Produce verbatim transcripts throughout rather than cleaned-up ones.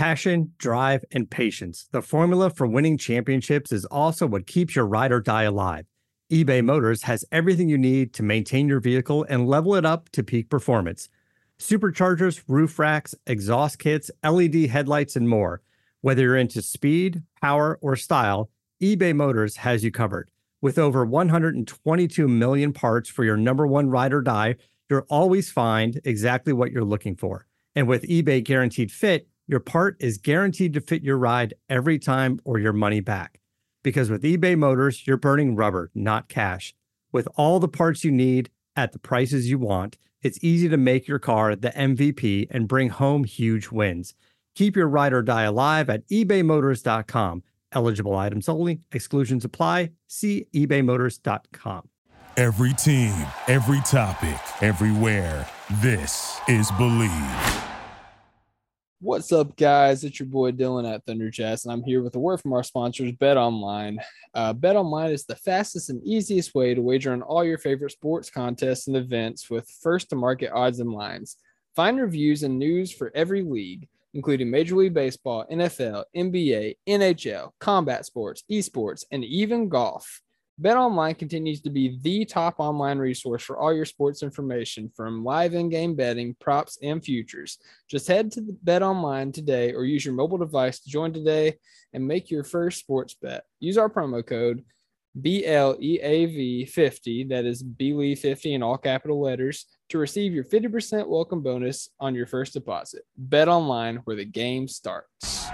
Passion, drive, and patience. The formula for winning championships is also what keeps your ride or die alive. eBay Motors has everything you need to maintain your vehicle and level it up to peak performance. Superchargers, roof racks, exhaust kits, L E D headlights, and more. Whether you're into speed, power, or style, eBay Motors has you covered. With over one hundred twenty-two million parts for your number one ride or die, you'll always find exactly what you're looking for. And with eBay Guaranteed Fit, your part is guaranteed to fit your ride every time or your money back. Because with eBay Motors, you're burning rubber, not cash. With all the parts you need at the prices you want, it's easy to make your car the M V P and bring home huge wins. Keep your ride or die alive at ebay motors dot com. Eligible items only. Exclusions apply. See ebay motors dot com. Every team, every topic, everywhere. This is Believe. What's up, guys? It's your boy Dylan at Thunder Chats, and I'm here with a word from our sponsors, BetOnline. Uh, BetOnline is the fastest and easiest way to wager on all your favorite sports contests and events with first-to-market odds and lines. Find reviews and news for every league, including Major League Baseball, N F L, N B A, N H L, combat sports, esports, and even golf. BetOnline continues to be the top online resource for all your sports information, from live in-game betting, props, and futures. Just head to the BetOnline today or use your mobile device to join today and make your first sports bet. Use our promo code B L E A V fifty, that is Believe fifty in all capital letters, to receive your fifty percent welcome bonus on your first deposit. BetOnline, where the game starts.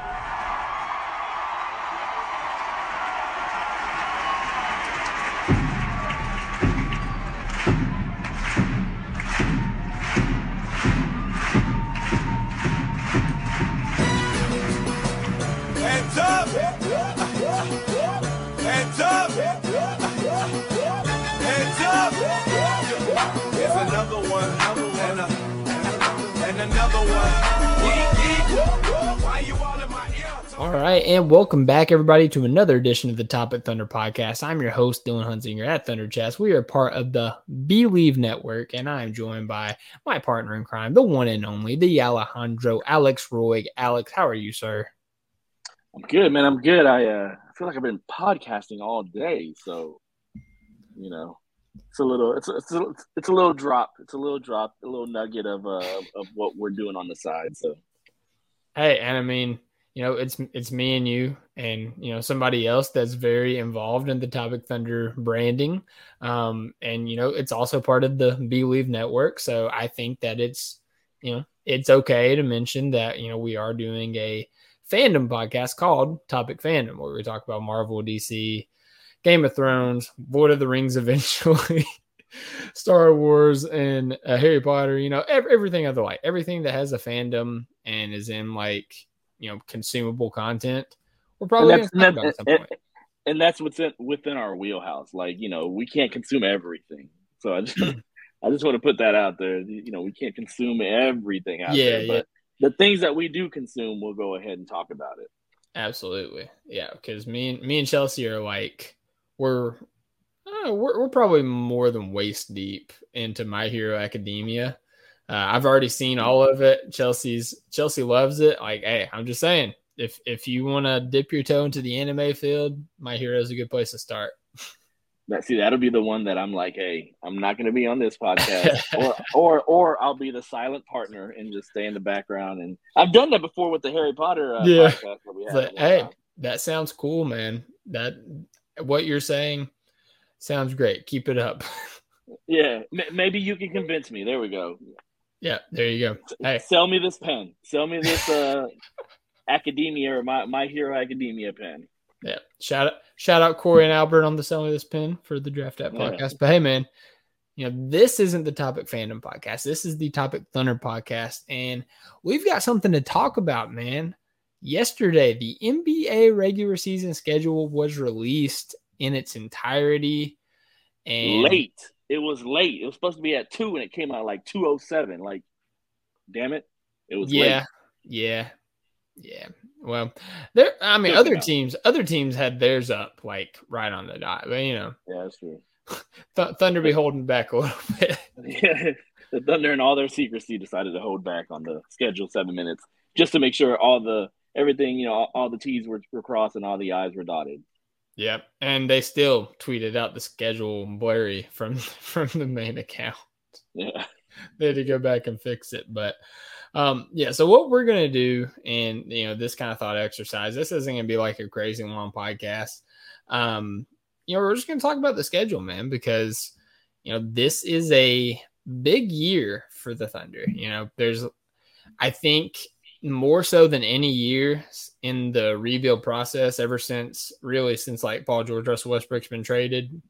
All right, and welcome back, everybody, to another edition of the Topic Thunder podcast. I'm your host, Dylan Hunzinger at Thunder Chats. We are part of the Believe Network, and I am joined by my partner in crime, the one and only, the Alejandro, Alex Roy. Alex, how are you, sir? I'm good, man. I'm good. I uh, feel like I've been podcasting all day, so you know, it's a little, it's a, it's a, it's a little drop. It's a little drop, a little nugget of uh, of what we're doing on the side. So, hey, and I mean, you know, it's it's me and you and, you know, somebody else that's very involved in the Topic Thunder branding. Um, and, you know, it's also part of the Believe Network. So I think that it's, you know, it's okay to mention that, you know, we are doing a fandom podcast called Topic Fandom, where we talk about Marvel, D C, Game of Thrones, Lord of the Rings eventually, Star Wars, and uh, Harry Potter, you know, every, everything of the like, everything that has a fandom and is in like, you know, consumable content. We're probably going to talk about at some point. And that's what's in, within our wheelhouse. Like, you know, we can't consume everything. So I just, I just want to put that out there. You know, we can't consume everything out yeah, there, but yeah. the things that we do consume, we'll go ahead and talk about it. Absolutely. Yeah. Cause me and me and Chelsea are like, we're, uh, we're, we're probably more than waist deep into My Hero Academia. Uh, I've already seen all of it. Chelsea's Chelsea loves it. Like, hey, I'm just saying, if if you want to dip your toe into the anime field, My Hero is a good place to start. That see, that'll be the one that I'm like, hey, I'm not going to be on this podcast, or or or I'll be the silent partner and just stay in the background. And I've done that before with the Harry Potter uh, yeah. podcast that we had. But, hey, time. That sounds cool, man. That what you're saying sounds great. Keep it up. Yeah, m- maybe you can convince me. There we go. Yeah, there you go. Hey, sell me this pen. Sell me this uh, Academia or my My Hero Academia pen. Yeah, shout out, shout out Corey and Albert on the Sell Me This Pen for the Draft App podcast. Yeah. But hey, man, you know this isn't the Topic Fandom podcast. This is the Topic Thunder podcast, and we've got something to talk about, man. Yesterday, the N B A regular season schedule was released in its entirety, and late. It was late. It was supposed to be at two, and it came out like two oh seven. Like, damn it. It was yeah, late. Yeah. Yeah. Well, there, I mean, Good other teams, other teams had theirs up like right on the dot, but you know, yeah, that's true. Th- Thunder be holding back a little bit. Yeah. The Thunder and all their secrecy decided to hold back on the scheduled seven minutes just to make sure all the everything, you know, all, all the T's were, were crossed and all the I's were dotted. Yep, and they still tweeted out the schedule blurry from from the main account. Yeah, they had to go back and fix it, but um, yeah. So what we're gonna do, and you know, this kind of thought exercise. This isn't gonna be like a crazy long podcast. Um, you know, we're just gonna talk about the schedule, man, because you know this is a big year for the Thunder. You know, there's, I think, more so than any year in the rebuild process ever since, really since like Paul George, Russell Westbrook's been traded.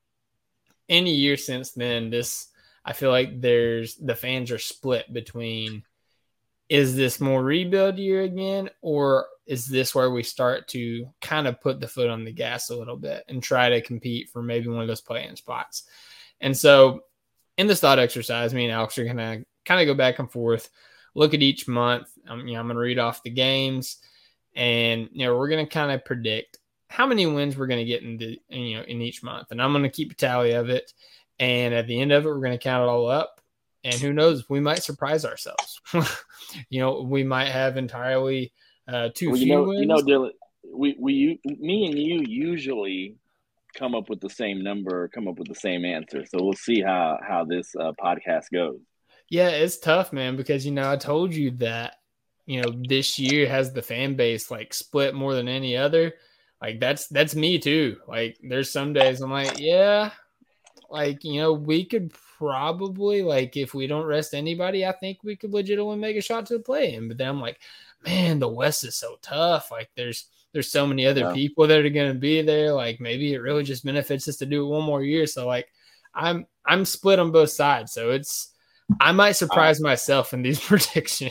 Any year since then, this, I feel like there's, the fans are split between, is this more rebuild year again, or is this where we start to kind of put the foot on the gas a little bit and try to compete for maybe one of those play-in spots? And so in this thought exercise, me and Alex are going to kind of go back and forth, look at each month. Um, you know, I'm going to read off the games, and you know, we're going to kind of predict how many wins we're going to get in the, you know, in each month. And I'm going to keep a tally of it. And at the end of it, we're going to count it all up. And who knows, we might surprise ourselves. you know, we might have entirely uh, too well, you few know, wins. You know, Dylan, we we me and you usually come up with the same number, come up with the same answer. So we'll see how how this uh, podcast goes. Yeah, it's tough, man, because, you know, I told you that, you know, this year has the fan base like split more than any other. Like that's, that's me too. Like there's some days I'm like, yeah, like, you know, we could probably, like, if we don't rest anybody, I think we could legitimately make a shot to the play-in. But then I'm like, man, the West is so tough. Like there's, there's so many other yeah. people that are going to be there. Like maybe it really just benefits us to do it one more year. So like I'm, I'm split on both sides. So it's, I might surprise I, myself in these predictions.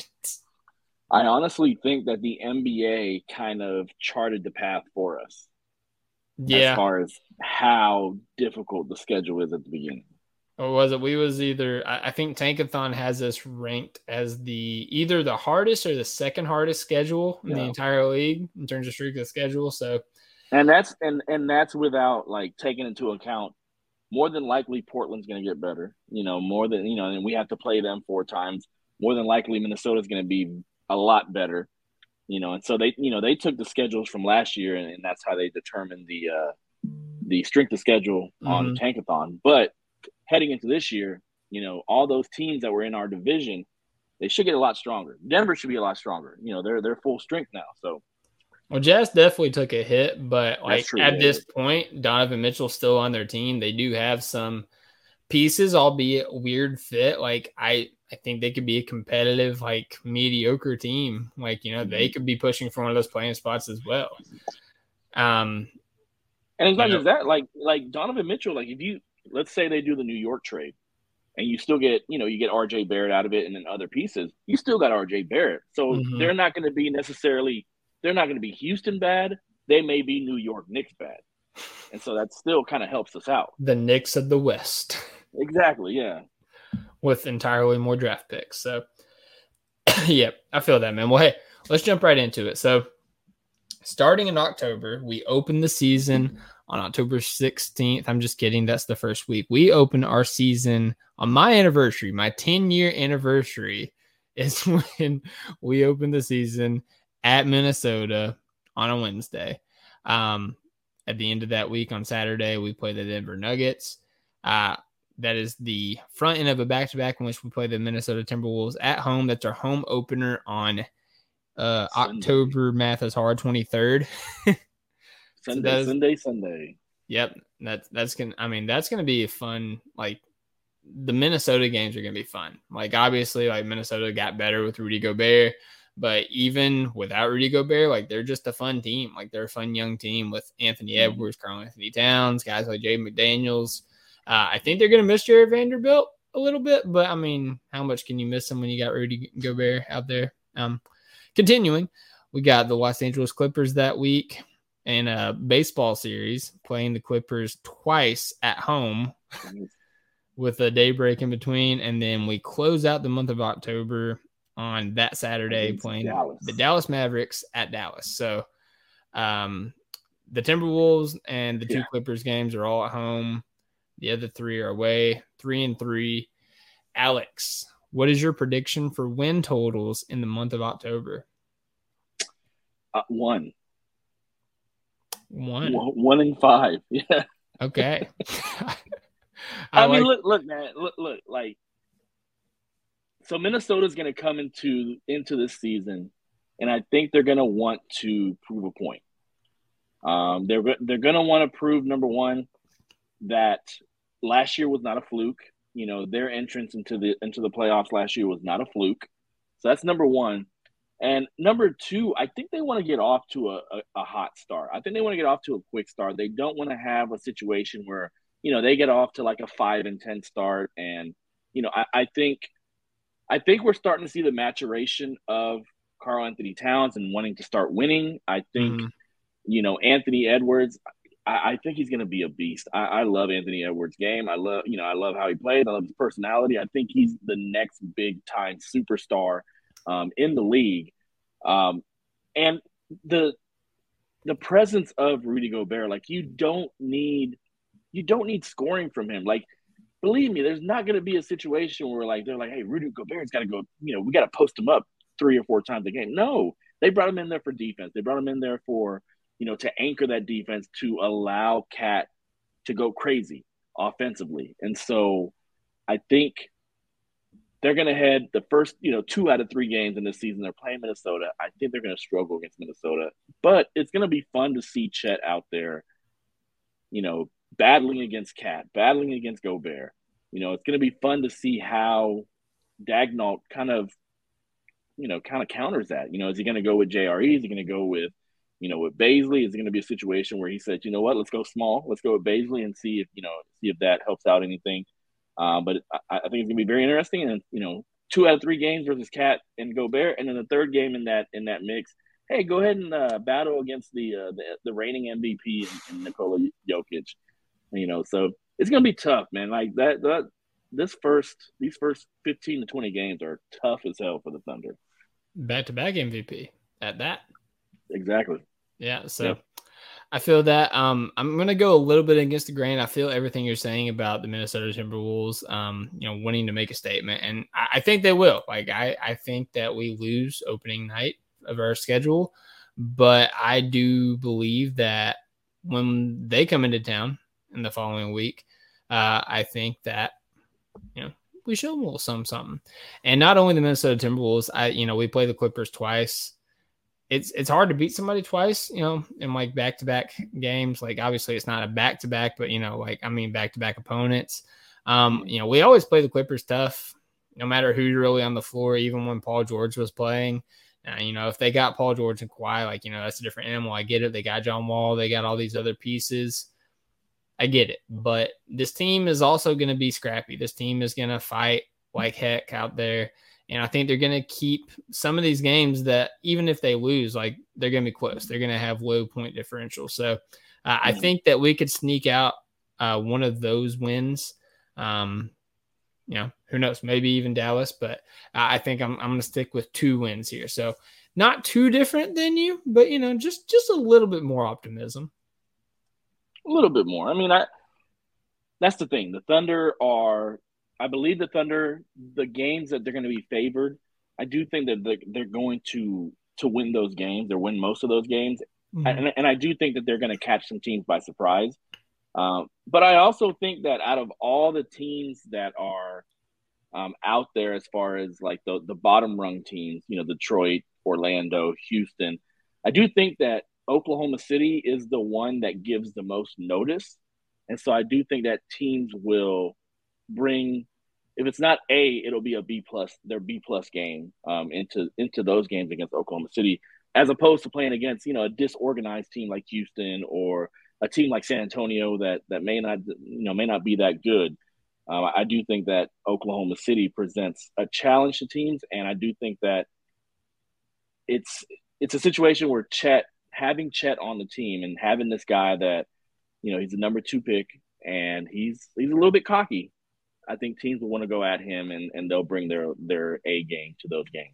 I honestly think that the N B A kind of charted the path for us. Yeah. As far as how difficult the schedule is at the beginning. Or was it? We was either, I think Tankathon has us ranked as the either the hardest or the second hardest schedule in yeah. the entire league in terms of streak of schedule. So, and that's and and that's without like taking into account. More than likely, Portland's going to get better. You know, more than, you know, and we have to play them four times. More than likely, Minnesota's going to be a lot better. You know, and so they, you know, they took the schedules from last year, and, and that's how they determined the uh, the strength of schedule mm-hmm. on Tankathon. But heading into this year, you know, all those teams that were in our division, they should get a lot stronger. Denver should be a lot stronger. You know, they're they're full strength now. So. Well, Jazz definitely took a hit, but like true, at yeah. this point, Donovan Mitchell's still on their team. They do have some pieces, albeit weird fit. Like I, I think they could be a competitive, like mediocre team. Like, you know, mm-hmm. they could be pushing for one of those playing spots as well. Um, and it's not just that, like, like Donovan Mitchell, like if you, let's say they do the New York trade and you still get, you know, you get R J Barrett out of it and then other pieces, you still got R J Barrett. So mm-hmm. they're not going to be necessarily, they're not going to be Houston bad. They may be New York Knicks bad. And so that still kind of helps us out. The Knicks of the West. Exactly, yeah. With entirely more draft picks. So, yeah, I feel that, man. Well, hey, let's jump right into it. So, starting in October, we open the season on October sixteenth. I'm just kidding. That's the first week. We open our season on my anniversary. My ten-year anniversary is when we open the season at Minnesota on a Wednesday. Um, at the end of that week on Saturday, we play the Denver Nuggets. Uh, that is the front end of a back-to-back in which we play the Minnesota Timberwolves at home. That's our home opener on uh, October, math is hard, twenty-third. Sunday, so is, Sunday, Sunday. Yep. That's, that's going to, I mean, that's going to be fun. Like, the Minnesota games are going to be fun. Like, obviously, like, Minnesota got better with Rudy Gobert. But even without Rudy Gobert, like they're just a fun team. Like they're a fun young team with Anthony Edwards, Karl Anthony Towns, guys like Jaden McDaniels. Uh, I think they're going to miss Jared Vanderbilt a little bit, but I mean, how much can you miss him when you got Rudy Gobert out there? Um, continuing, we got the Los Angeles Clippers that week in a baseball series, playing the Clippers twice at home with a day break in between. And then we close out the month of October on that Saturday playing Dallas. the Dallas Mavericks at Dallas. So um, the Timberwolves and the two yeah. Clippers games are all at home. The other three are away, three and three. Alex, what is your prediction for win totals in the month of October? Uh, one. One. One, one in five. Yeah. Okay. I, I mean, like- look, look, man, look, look, like, so Minnesota's going to come into into this season, and I think they're going to want to prove a point. Um, they're they're going to want to prove, number one, that last year was not a fluke. You know, their entrance into the into the playoffs last year was not a fluke. So that's number one. And number two, I think they want to get off to a, a, a hot start. I think they want to get off to a quick start. They don't want to have a situation where, you know, they get off to like a five and ten start. And, you know, I, I think I think we're starting to see the maturation of Karl Anthony Towns and wanting to start winning. I think, Mhm. you know, Anthony Edwards, I, I think he's going to be a beast. I, I love Anthony Edwards' game. I love, you know, I love how he plays. I love his personality. I think he's the next big time superstar um, in the league. Um, and the the presence of Rudy Gobert, like you don't need you don't need scoring from him. Like, believe me, there's not going to be a situation where like they're like, hey, Rudy Gobert's got to go. You know, we got to post him up three or four times a game. No, they brought him in there for defense. They brought him in there for, you know, to anchor that defense, to allow Cat to go crazy offensively. And so I think they're going to head the first, you know, two out of three games in this season. They're playing Minnesota. I think they're going to struggle against Minnesota, but it's going to be fun to see Chet out there, you know, battling against Cat, battling against Gobert. You know, it's going to be fun to see how Daigneault kind of, you know, kind of counters that. You know, is he going to go with J R E? Is he going to go with, you know, with Bazley? Is it going to be a situation where he said, you know what, let's go small. Let's go with Bazley and see if, you know, see if that helps out anything. Um, but I, I think it's going to be very interesting. And, you know, two out of three games versus Cat and Gobert. And then the third game in that in that mix, hey, go ahead and uh, battle against the, uh, the the reigning M V P in, in Nikola Jokic. You know, so it's going to be tough, man. Like that, that, this first, these first fifteen to twenty games are tough as hell for the Thunder. Back-to-back M V P at that. Exactly. Yeah. So Yep. I feel that um, I'm going to go a little bit against the grain. I feel everything you're saying about the Minnesota Timberwolves, um, you know, wanting to make a statement. And I, I think they will. Like, I, I think that we lose opening night of our schedule, but I do believe that when they come into town in the following week, uh, I think that, you know, we show them a little something, something. And not only the Minnesota Timberwolves, I, you know, we play the Clippers twice. It's it's hard to beat somebody twice, you know, in like back-to-back games. Like, obviously it's not a back-to-back, but, you know, like, I mean, back-to-back opponents. Um, you know, we always play the Clippers tough, no matter who's really on the floor, even when Paul George was playing. Uh, you know, if they got Paul George and Kawhi, like, you know, that's a different animal. I get it. They got John Wall. They got all these other pieces. I get it. But this team is also going to be scrappy. This team is going to fight like heck out there. And I think they're going to keep some of these games that even if they lose, like, they're going to be close. They're going to have low point differential. So uh, I think that we could sneak out uh, one of those wins. Um, you know, who knows? Maybe even Dallas. But uh, I think I'm I'm going to stick with two wins here. So not too different than you, but, you know, just just a little bit more optimism. A little bit more. I mean, I that's the thing. The Thunder are. I believe the Thunder, the games that they're going to be favored, I do think that they're, they're going to to win those games. They'll win most of those games. Mm-hmm. And, and I do think that they're going to catch some teams by surprise. Um, but I also think that out of all the teams that are um, out there as far as like the, the bottom rung teams, you know, Detroit, Orlando, Houston, I do think that Oklahoma City is the one that gives the most notice. And so I do think that teams will bring, if it's not A, it'll be a B plus, their B plus game um, into into those games against Oklahoma City, as opposed to playing against, you know, a disorganized team like Houston or a team like San Antonio that that may not, you know, may not be that good. Um, I do think that Oklahoma City presents a challenge to teams, and I do think that it's it's a situation where Chet, having Chet on the team and having this guy that, you know, he's the number two pick and he's he's a little bit cocky. I think teams will want to go at him, and, and they'll bring their, their A game to those games.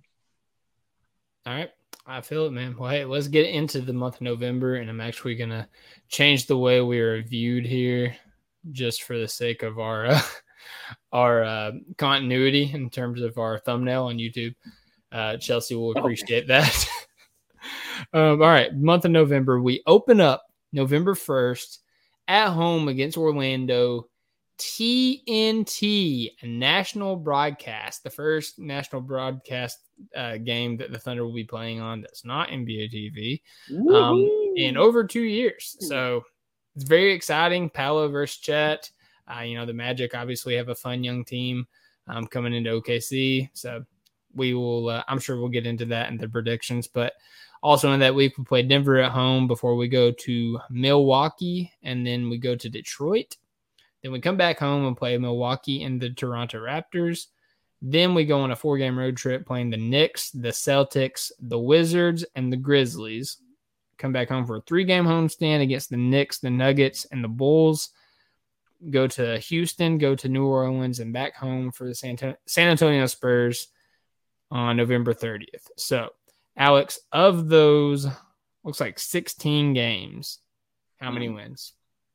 All right. I feel it, man. Well, hey, let's get into the month of November, and I'm actually going to change the way we are viewed here just for the sake of our uh, our uh, continuity in terms of our thumbnail on YouTube. Uh, Chelsea will appreciate that. Um, all right, month of November. We open up November first at home against Orlando. T N T, a national broadcast, the first national broadcast uh, game that the Thunder will be playing on that's not N B A T V um, in over two years. So it's very exciting. Paolo versus Chet. Uh, you know, the Magic obviously have a fun young team um, coming into O K C. So we will, uh, I'm sure we'll get into that in the predictions. But also in that week, we play Denver at home before we go to Milwaukee, and then we go to Detroit. Then we come back home and play Milwaukee and the Toronto Raptors. Then we go on a four-game road trip playing the Knicks, the Celtics, the Wizards, and the Grizzlies. Come back home for a three-game homestand against the Knicks, the Nuggets, and the Bulls. Go to Houston, go to New Orleans, and back home for the San Antonio Spurs on November thirtieth. So, Alex, of those, looks like sixteen games, how many wins?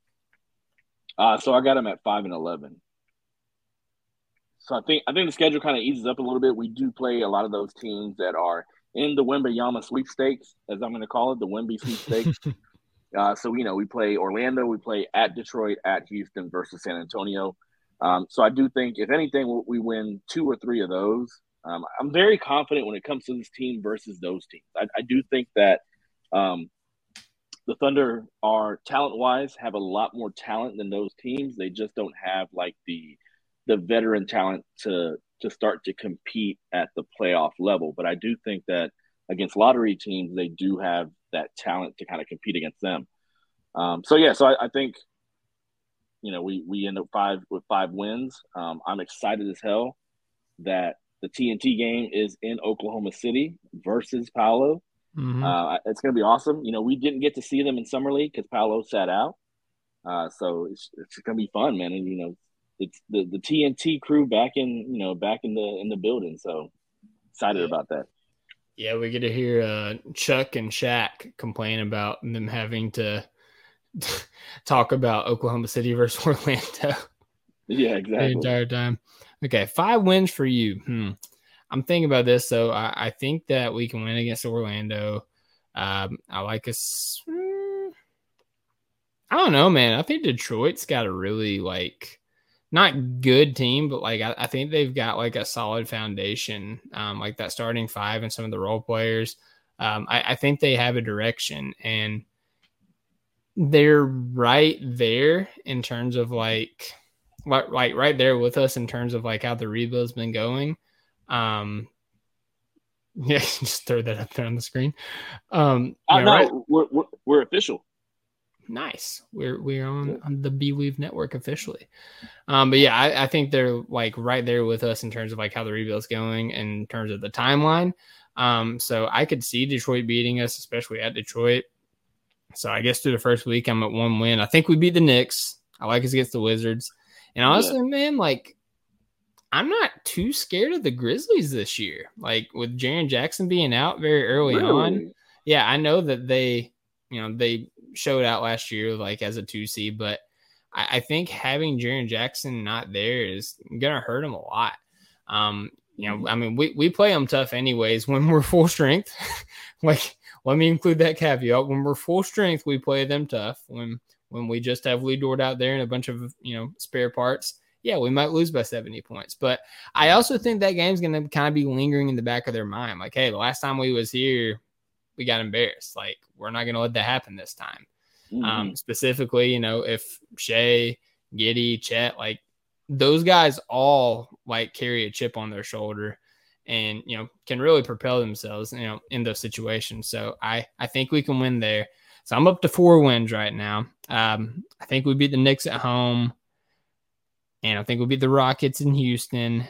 Uh, so I got them at five and eleven. So I think I think the schedule kind of eases up a little bit. We do play a lot of those teams that are in the Wembyama sweepstakes, as I'm going to call it, the Wemby sweepstakes. uh, so you know, we play Orlando, we play at Detroit, at Houston versus San Antonio. Um, so I do think, if anything, we win two or three of those. Um, I'm very confident when it comes to this team versus those teams. I, I do think that. Um, The Thunder are talent-wise have a lot more talent than those teams. They just don't have like the the veteran talent to to start to compete at the playoff level. But I do think that against lottery teams, they do have that talent to kind of compete against them. Um, so yeah, so I, I think you know we we end up five with five wins. Um, I'm excited as hell that the T N T game is in Oklahoma City versus Paolo. Mm-hmm. Uh, it's going to be awesome. You know, we didn't get to see them in Summer League because Paolo sat out. Uh, so it's, it's going to be fun, man. And, you know, it's the, the T N T crew back in, you know, back in the in the building. So excited yeah. about that. Yeah, we get to hear uh, Chuck and Shaq complain about them having to talk about Oklahoma City versus Orlando. Yeah, exactly. The entire time. Okay, five wins for you. Hmm. I'm thinking about this, so I, I think that we can win against Orlando. Um, I like us. Mm, I don't know, man. I think Detroit's got a really like not good team, but like I, I think they've got like a solid foundation, um, like that starting five and some of the role players. Um, I, I think they have a direction, and they're right there in terms of like, like, like right there with us in terms of like how the rebuild's been going. Um, yeah, just throw that up there on the screen. Um, I yeah, know right? we're, we're we're official. Nice. We're we're on, on the Believe Network officially. Um, but yeah, I, I think they're like right there with us in terms of like how the rebuild's going and in terms of the timeline. Um, so I could see Detroit beating us, especially at Detroit. So I guess through the first week, I'm at one win. I think we beat the Knicks. I like us against the Wizards. And honestly, yeah. man, like. I'm not too scared of the Grizzlies this year. Like with Jaren Jackson being out very early really? on. Yeah, I know that they, you know, they showed out last year like as a two seed, but I, I think having Jaren Jackson not there is gonna hurt him a lot. Um, you know, I mean, we, we play them tough anyways when we're full strength. Like, let me include that caveat. When we're full strength, we play them tough. When when we just have Lee Dort out there and a bunch of, you know, spare parts. Yeah, we might lose by seventy points. But I also think that game's going to kind of be lingering in the back of their mind. Like, hey, the last time we was here, we got embarrassed. Like, we're not going to let that happen this time. Mm-hmm. Um, specifically, you know, if Shea, Giddey, Chet, like, those guys all, like, carry a chip on their shoulder and, you know, can really propel themselves, you know, in those situations. So I, I think we can win there. So I'm up to four wins right now. Um, I think we beat the Knicks at home. And I think we beat the Rockets in Houston.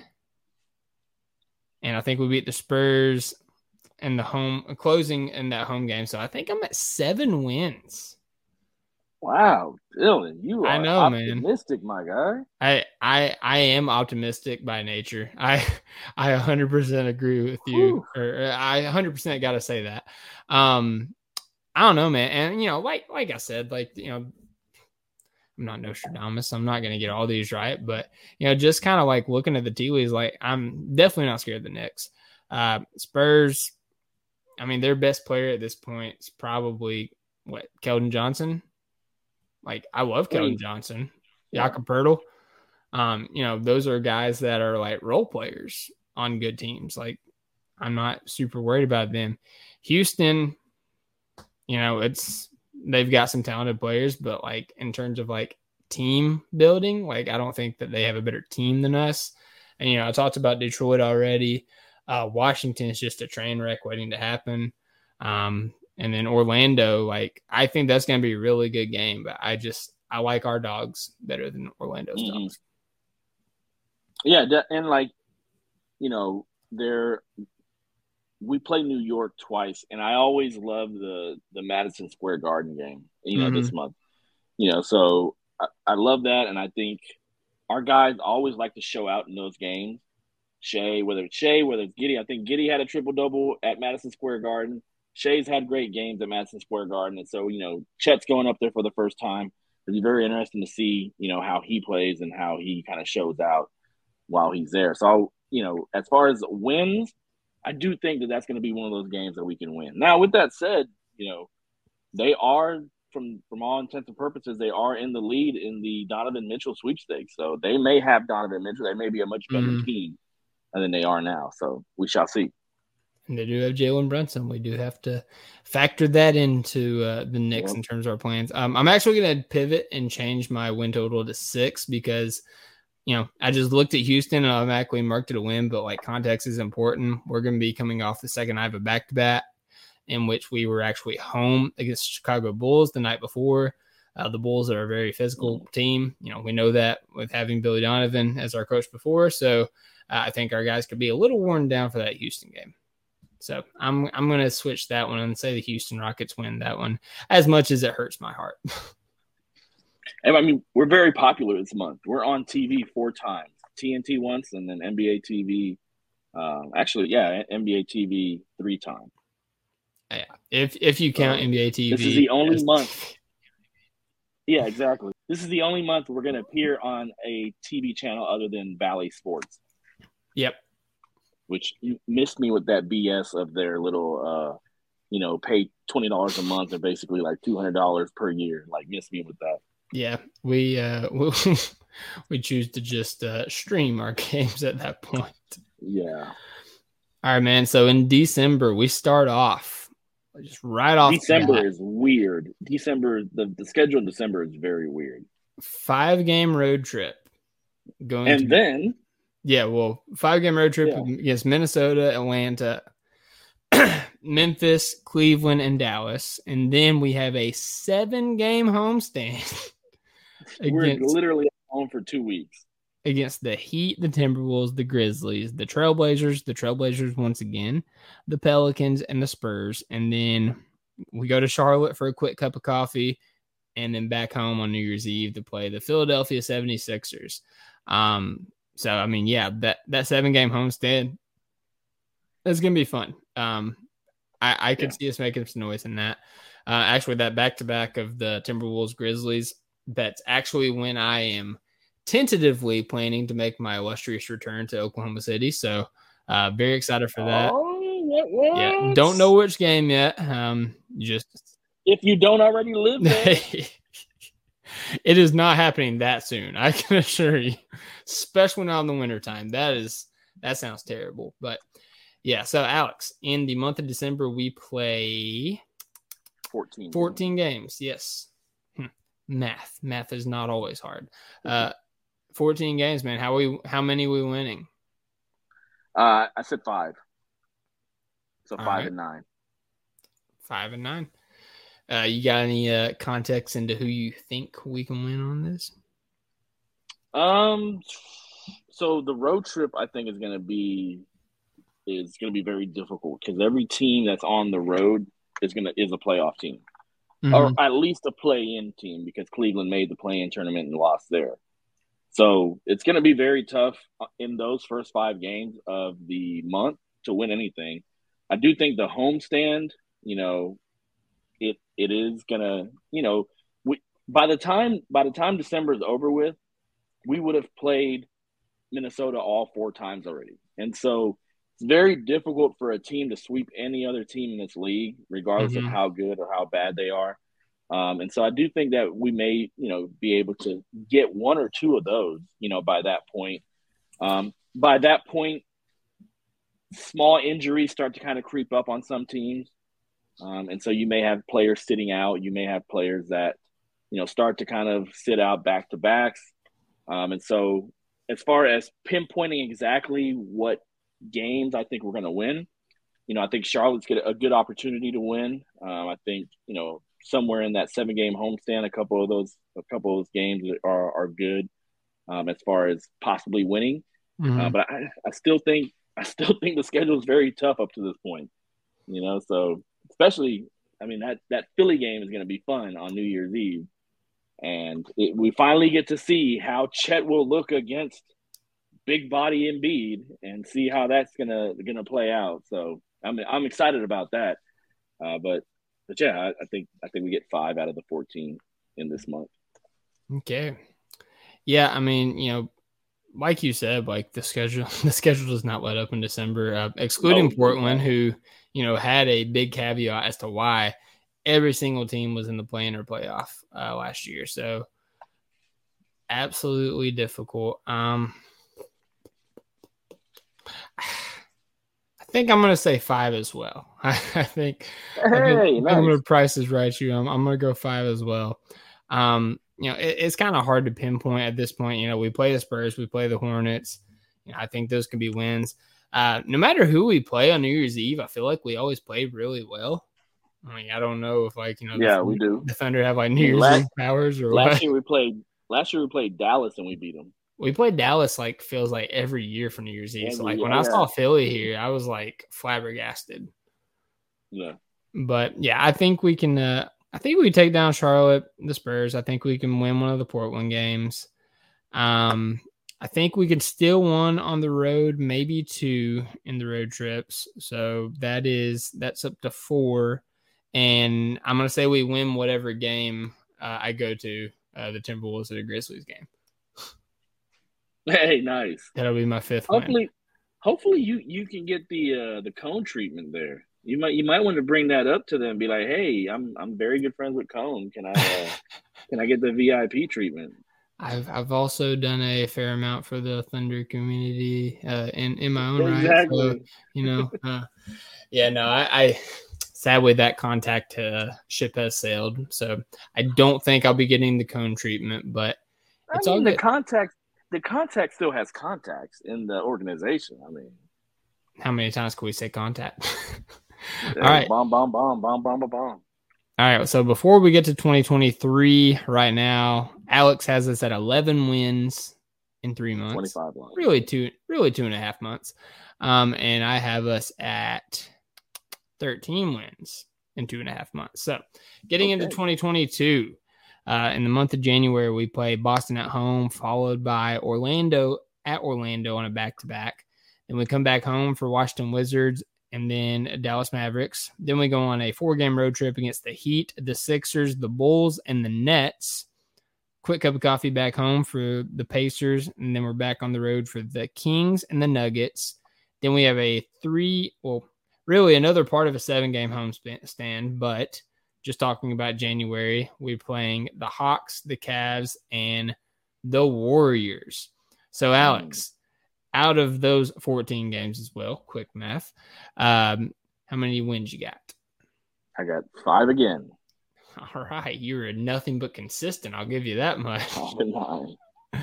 And I think we beat the Spurs in the home closing in that home game. So I think I'm at seven wins. Wow, Dylan, you are I know, optimistic, man. my guy. I, I I am optimistic by nature. I I one hundred percent agree with you. Whew. Or I one hundred percent got to say that. Um, I don't know, man. And, you know, like like I said, like, you know, I'm not Nostradamus. I'm not going to get all these right. But, you know, just kind of like looking at the tea leaves, like I'm definitely not scared of the Knicks. Uh, Spurs, I mean, their best player at this point is probably what, Keldon Johnson. Like, I love Keldon Johnson, yeah. Jakob Poeltl. Um, you know, those are guys that are like role players on good teams. Like, I'm not super worried about them. Houston, you know, it's they've got some talented players, but like in terms of like team building, like I don't think that they have a better team than us. And you know, I talked about Detroit already. Uh, Washington is just a train wreck waiting to happen. Um, and then Orlando, like I think that's going to be a really good game, but I just I like our dogs better than Orlando's mm-hmm. dogs. Yeah, and like you know, they're we play New York twice, and I always love the the Madison Square Garden game. You know, mm-hmm. this month. You know, so I, I love that, and I think our guys always like to show out in those games. Shea, whether it's Shea, whether it's Giddey, I think Giddey had a triple double at Madison Square Garden. Shea's had great games at Madison Square Garden, and so you know, Chet's going up there for the first time. It'll be very interesting to see you know how he plays and how he kind of shows out while he's there. So you know, as far as wins, I do think that that's going to be one of those games that we can win. Now, with that said, you know, they are, from from all intents and purposes, they are in the lead in the Donovan Mitchell sweepstakes. So they may have Donovan Mitchell. They may be a much better mm-hmm. team than they are now. So we shall see. And they do have Jalen Brunson. We do have to factor that into uh, the Knicks yep. in terms of our plans. Um, I'm actually going to pivot and change my win total to six because – you know, I just looked at Houston and automatically marked it a win, but like context is important. We're going to be coming off the second night of a back-to-back in which we were actually home against the Chicago Bulls the night before. Uh, the Bulls are a very physical team. You know, we know that with having Billy Donovan as our coach before. So uh, I think our guys could be a little worn down for that Houston game. So I'm I'm going to switch that one and say the Houston Rockets win that one as much as it hurts my heart. And I mean, we're very popular this month. We're on T V four times, T N T once, and then N B A T V. Um, actually, yeah, N B A T V three times. Yeah, if if you count so, N B A T V, this is the only yes. month. Yeah, exactly. This is the only month we're going to appear on a T V channel other than Bally Sports. Yep. Which you missed me with that B S of their little, uh, you know, pay twenty dollars a month or basically like two hundred dollars per year. Like, missed me with that. Yeah, we uh, we, we choose to just uh, stream our games at that point. Yeah. All right, man. So in December, we start off just right off. December is weird. December, the, the schedule in December is very weird. Five game road trip. Going and to, then. Yeah, well, five game road trip yeah. against Minnesota, Atlanta, Memphis, Cleveland, and Dallas. And then we have a seven game homestand. We're against, literally at home for two weeks. Against the Heat, the Timberwolves, the Grizzlies, the Trailblazers, the Trailblazers once again, the Pelicans, and the Spurs. And then we go to Charlotte for a quick cup of coffee, and then back home on New Year's Eve to play the Philadelphia seventy-sixers. Um, so, I mean, yeah, that, that seven-game homestand is going to be fun. Um, I, I could yeah. see us making some noise in that. Uh, actually, that back-to-back of the Timberwolves Grizzlies, that's actually when I am tentatively planning to make my illustrious return to Oklahoma City. So uh, very excited for that. Oh, what, what? Yeah, don't know which game yet. Um, just if you don't already live there. It is not happening that soon. I can assure you, especially not in the wintertime. That is, that sounds terrible. But yeah, so Alex, in the month of December, we play fourteen, fourteen games. Yes. Math. Math is not always hard. Uh, fourteen games, man. How we? How many are we winning? Uh, I said five. So All five right. and nine. Five and nine. Uh, you got any uh, context into who you think we can win on this? Um. So the road trip, I think, is going to be is going to be very difficult because every team that's on the road is going to is a playoff team. Mm-hmm. Or at least a play-in team because Cleveland made the play-in tournament and lost there. So it's going to be very tough in those first five games of the month to win anything. I do think the homestand, you know, it it is going to, you know, we, by the time by the time December is over with, we would have played Minnesota all four times already. And so it's very difficult for a team to sweep any other team in this league, regardless Mm-hmm. of how good or how bad they are. Um, and so I do think that we may, you know, be able to get one or two of those, you know, by that point. Um, by that point, small injuries start to kind of creep up on some teams. Um, and so you may have players sitting out. You may have players that, you know, start to kind of sit out back to backs. Um, and so as far as pinpointing exactly what games I think we're going to win, you know, I think Charlotte's get a good opportunity to win. Um, I think, you know, somewhere in that seven game homestand, a couple of those, a couple of those games are, are good um, as far as possibly winning. Mm-hmm. Uh, but I, I still think, I still think the schedule is very tough up to this point, you know, so especially, I mean, that, that Philly game is going to be fun on New Year's Eve. And it, we finally get to see how Chet will look against big body Embiid and see how that's gonna gonna play out. So I'm I'm excited about that. Uh, but but yeah, I, I think I think we get five out of the fourteen in this month. Okay. Yeah, I mean, you know, like you said, like the schedule the schedule does not let up in December, uh, excluding Oh, Portland, yeah. who, you know, had a big caveat as to why every single team was in the play-in or playoff uh, last year. So absolutely difficult. Um, I think I'm going to say five as well. I, I think, Hey, I think nice. I'm going to price is right. You, I'm, I'm going to go five as well. Um, you know, it, it's kind of hard to pinpoint at this point. You know, we play the Spurs, we play the Hornets. You know, I think those can be wins. Uh, no matter who we play on New Year's Eve, I feel like we always play really well. I mean, I don't know if like, you know, Yeah, the, we do. the Thunder have like New Year's Last- Eve powers or Last what. year we played. Last year we played Dallas and we beat them. We played Dallas like feels like every year for New Year's Eve. So Every like when year, I saw yeah. Philly here, I was like flabbergasted. Yeah. But yeah, I think we can. Uh, I think we take down Charlotte, the Spurs. I think we can win one of the Portland games. Um, I think we can steal one on the road, maybe two in the road trips. So that is that's up to four. And I'm gonna say we win whatever game uh, I go to, uh, the Timberwolves or the Grizzlies game. Hey, nice. That'll be my fifth win. Hopefully, hopefully you you can get the uh, the Cone treatment there. You might you might want to bring that up to them. And be like, hey, I'm I'm very good friends with Cone. Can I uh, can I get the V I P treatment? I've I've also done a fair amount for the Thunder community uh, in in my own Exactly. right. So, you know, uh, yeah, no, I, I sadly that contact uh, ship has sailed. So I don't think I'll be getting the Cone treatment, but it's I mean, all the good. contact the contact still has contacts in the organization. I mean, How many times can we say contact? all right. bomb, bomb, bomb, bomb, bomb, bomb, bomb. All right, so before we get to twenty twenty-three, right now, Alex has us at eleven wins in three months. twenty-five lines. Really two, really two and a half months. Um, and I have us at thirteen wins in two and a half months. So getting Okay. into twenty twenty-two, uh, in the month of January, we play Boston at home, followed by Orlando at Orlando on a back-to-back. Then we come back home for Washington Wizards and then Dallas Mavericks. Then we go on a four-game road trip against the Heat, the Sixers, the Bulls, and the Nets. Quick cup of coffee back home for the Pacers, and then we're back on the road for the Kings and the Nuggets. Then we have a three, well, really another part of a seven-game home stand, but just talking about January, we're playing the Hawks, the Cavs, and the Warriors. So, Alex, out of those fourteen games as well, quick math, um, how many wins you got? I got five again. All right, you're nothing but consistent. I'll give you that much. Five and nine.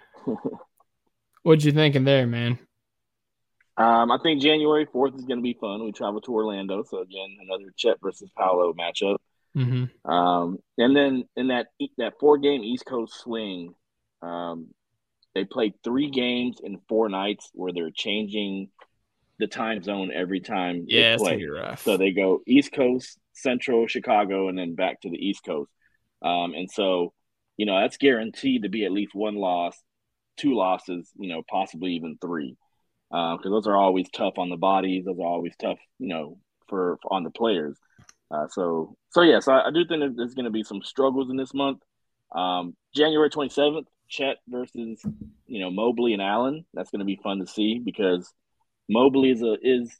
What'd you thinking there, man? Um, I think January fourth is going to be fun. We travel to Orlando, so again, another Chet versus Paolo matchup. Mm-hmm. Um, and then in that that four game East Coast swing, um, they played three games in four nights where they're changing the time zone every time Yeah, they it's play. gonna be rough. So they go East Coast, Central, Chicago, and then back to the East Coast. Um, and so, you know, that's guaranteed to be at least one loss, two losses, you know, possibly even three. Because uh, those are always tough on the bodies. Those are always tough, you know, for, for on the players. Uh, so, so yes, yeah, so I, I do think that there's going to be some struggles in this month. Um, January twenty-seventh, Chet versus, you know, Mobley and Allen. That's going to be fun to see because, Mobley is a is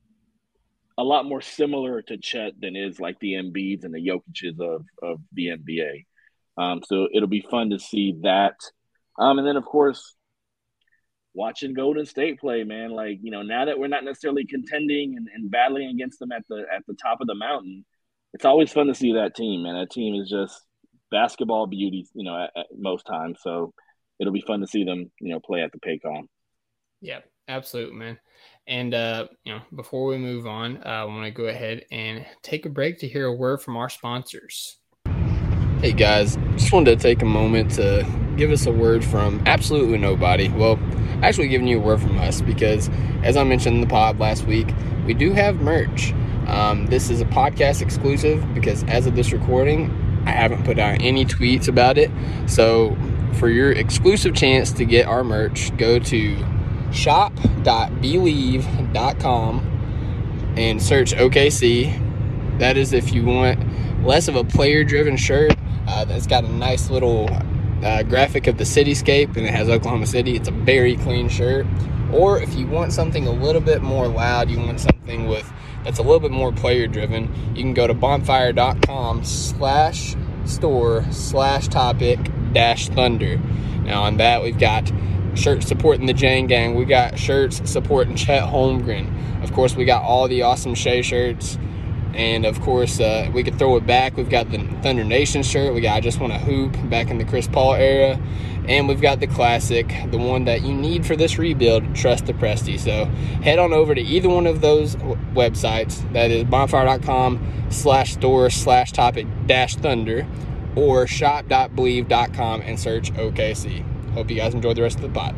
a lot more similar to Chet than is like the Embiids and the Jokic's of of the N B A. Um, so it'll be fun to see that. Um, and then of course, watching Golden State play, man. Like, you know, now that we're not necessarily contending and, and battling against them at the at the top of the mountain, it's always fun to see that team, man. That team is just basketball beauty, you know, at, at most times. So it'll be fun to see them, you know, play at the Paycom. Yeah, absolutely, man. And, uh, you know, before we move on, uh, I want to go ahead and take a break to hear a word from our sponsors. Hey, guys, just wanted to take a moment to give us a word from absolutely nobody. Well, actually giving you a word from us because, as I mentioned in the pod last week, we do have merch. Um, this is a podcast exclusive because as of this recording, I haven't put out any tweets about it. So for your exclusive chance to get our merch, go to shop dot believe dot com and search O K C. That is if you want less of a player-driven shirt uh, that's got a nice little uh, graphic of the cityscape and it has Oklahoma City. It's a very clean shirt. Or if you want something a little bit more loud, you want something with that's a little bit more player-driven, you can go to bonfire dot com slash store slash topic dash thunder. Now on that we've got shirts supporting the Jane Gang. We got shirts supporting Chet Holmgren. Of course, we got all the awesome Shea shirts. And, of course, uh, we could throw it back. We've got the Thunder Nation shirt. We got I Just Want to Hoop back in the Chris Paul era. And we've got the classic, the one that you need for this rebuild, Trust the Presty. So head on over to either one of those w- websites. That is bonfire dot com slash store slash topic dash thunder or shop dot believe dot com and search O K C. Hope you guys enjoyed the rest of the pod.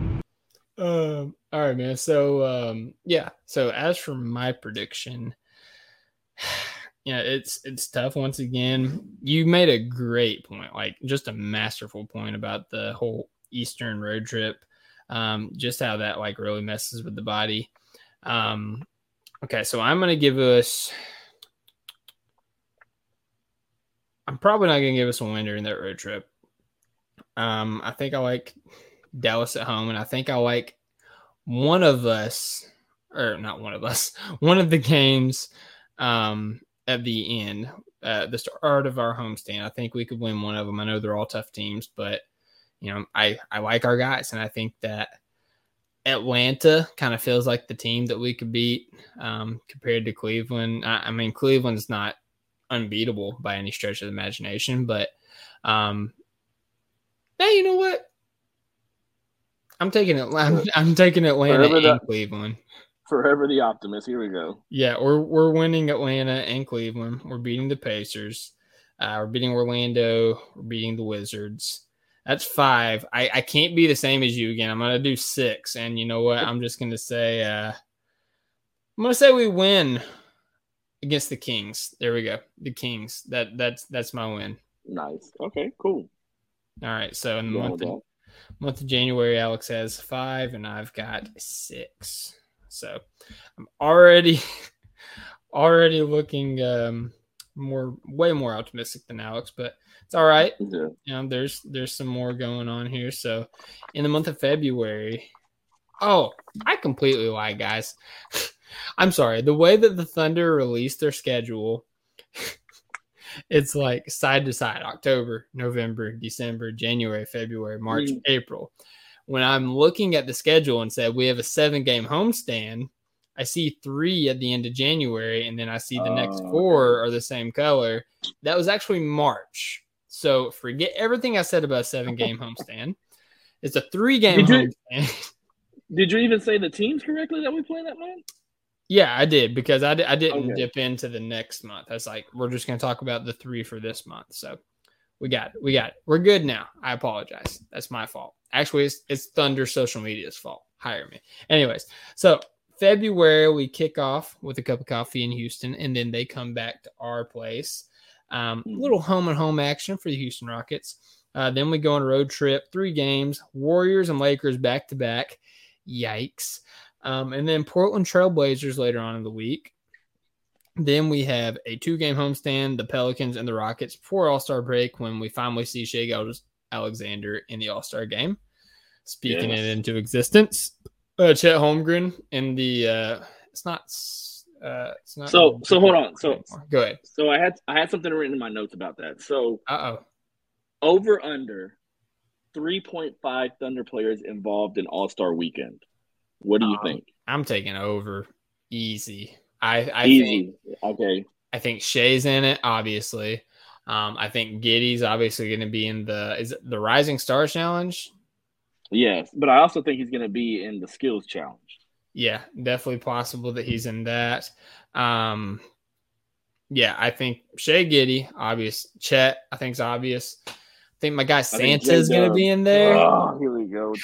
Um, all right, man. So, um, yeah. So as for my prediction, yeah, it's it's tough. Once again, you made a great point, like just a masterful point about the whole Eastern road trip. Um, just how that like really messes with the body. Um, okay, so I'm gonna give us. I'm probably not gonna give us a win during that road trip. Um, I think I like Dallas at home, and I think I like one of us, or not one of us, one of the games um, at the end, uh, the start of our homestand. I think we could win one of them. I know they're all tough teams, but you know, I, I like our guys, and I think that Atlanta kind of feels like the team that we could beat um, compared to Cleveland. I, I mean, Cleveland's not unbeatable by any stretch of the imagination, but um, hey, you know what? I'm taking it. I'm, I'm taking Atlanta and the, Cleveland. Forever the optimist. Here we go. Yeah, we're we're winning Atlanta and Cleveland. We're beating the Pacers. Uh, we're beating Orlando. We're beating the Wizards. That's five. I, I can't be the same as you again. I'm gonna do six. And you know what? I'm just gonna say. Uh, I'm gonna say we win against the Kings. There we go. The Kings. That that's that's my win. Nice. Okay. Cool. All right. So in the month of, month of January, Alex has five, and I've got six. So I'm already already looking um, more, way more optimistic than Alex, but it's all right. Yeah. You know, there's there's some more going on here. So in the month of February, oh, I completely lied, guys. I'm sorry. The way that the Thunder released their schedule, it's like side to side, October, November, December, January, February, March, mm. April. When I'm looking at the schedule and said we have a seven-game homestand, I see three at the end of January, and then I see the uh, next four are the same color. That was actually March. So forget everything I said about a seven-game homestand. It's a three-game did homestand. You, did you even say the teams correctly that we play that month? Yeah, I did, because I, I didn't okay. dip into the next month. I was like, we're just going to talk about the three for this month. So we got it. We got it. We're good now. I apologize. That's my fault. Actually, it's, it's Thunder social media's fault. Hire me. Anyways, so February, we kick off with a cup of coffee in Houston, and then they come back to our place. Um, a little home and home action for the Houston Rockets. Uh, then we go on a road trip, three games, Warriors and Lakers back to back. Yikes. Um, and then Portland Trailblazers later on in the week. Then we have a two-game homestand, the Pelicans and the Rockets before All-Star break when we finally see Shai Alexander in the All-Star game, speaking yes. it into existence. Uh, Chet Holmgren in the uh, it's not uh, it's not. So so hold on. So anymore. Go ahead. So I had I had something written in my notes about that. So uh oh, over under three point five Thunder players involved in All Star Weekend. What do you um, think? I'm taking over easy. I I easy. think okay. I think Shea's in it, obviously. Um, I think Giddey's obviously going to be in the is it the Rising Stars Challenge. Yes, but I also think he's going to be in the Skills Challenge. Yeah, definitely possible that he's in that. Um, yeah, I think Shea Giddey, obvious. Chet, I think is obvious. I think my guy Santa is going to be in there. Oh, here we go.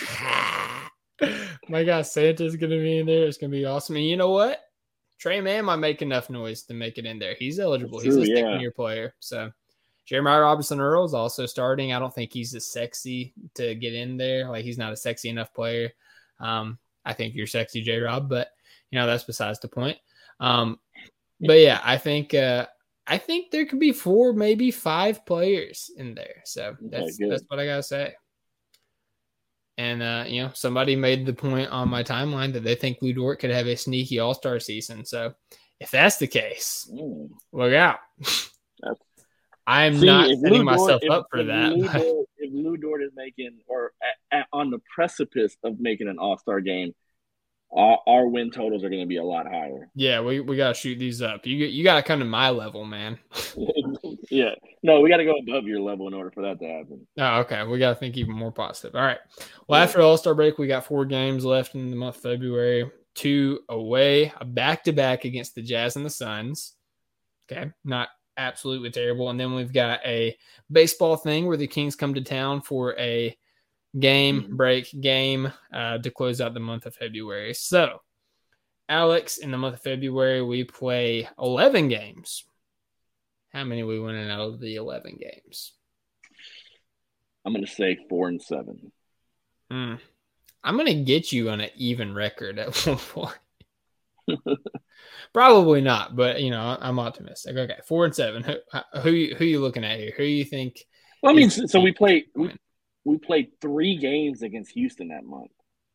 My guy Santa is going to be in there. It's going to be awesome. And you know what? Trey Mann might make enough noise to make it in there. He's eligible. That's he's true, a second yeah. year player. So Jeremiah Robinson Earl is also starting. I don't think he's as sexy to get in there. Like he's not a sexy enough player. Um, I think you're sexy, J Rob, but you know, that's besides the point. Um, but yeah, I think, uh, I think there could be four, maybe five players in there. So that's, okay, that's what I gotta say. And, uh, you know, somebody made the point on my timeline that they think Lou Dort could have a sneaky all-star season. So if that's the case, mm. look out. I'm See, not setting myself Dort, up if, for if that. Lou Dort, if Lou Dort is making or at, at, on the precipice of making an all-star game, our, our win totals are going to be a lot higher. Yeah, we, we got to shoot these up. You you got to come to my level, man. Yeah. No, we got to go above your level in order for that to happen. Oh, okay. We got to think even more positive. All right. Well, yeah. After All-Star break, we got four games left in the month of February. Two away, a back-to-back against the Jazz and the Suns. Okay. Not absolutely terrible. And then we've got a baseball thing where the Kings come to town for a game mm-hmm. break game uh, to close out the month of February. So, Alex, in the month of February, we play eleven games. How many are we winning out of the eleven games? I'm going to say four and seven. Mm. I'm going to get you on an even record at one point. Probably not, but, you know, I'm optimistic. Okay, four and seven. Who who, who are you looking at here? Who do you think? Well, I mean, so we played we, we played three games against Houston that month.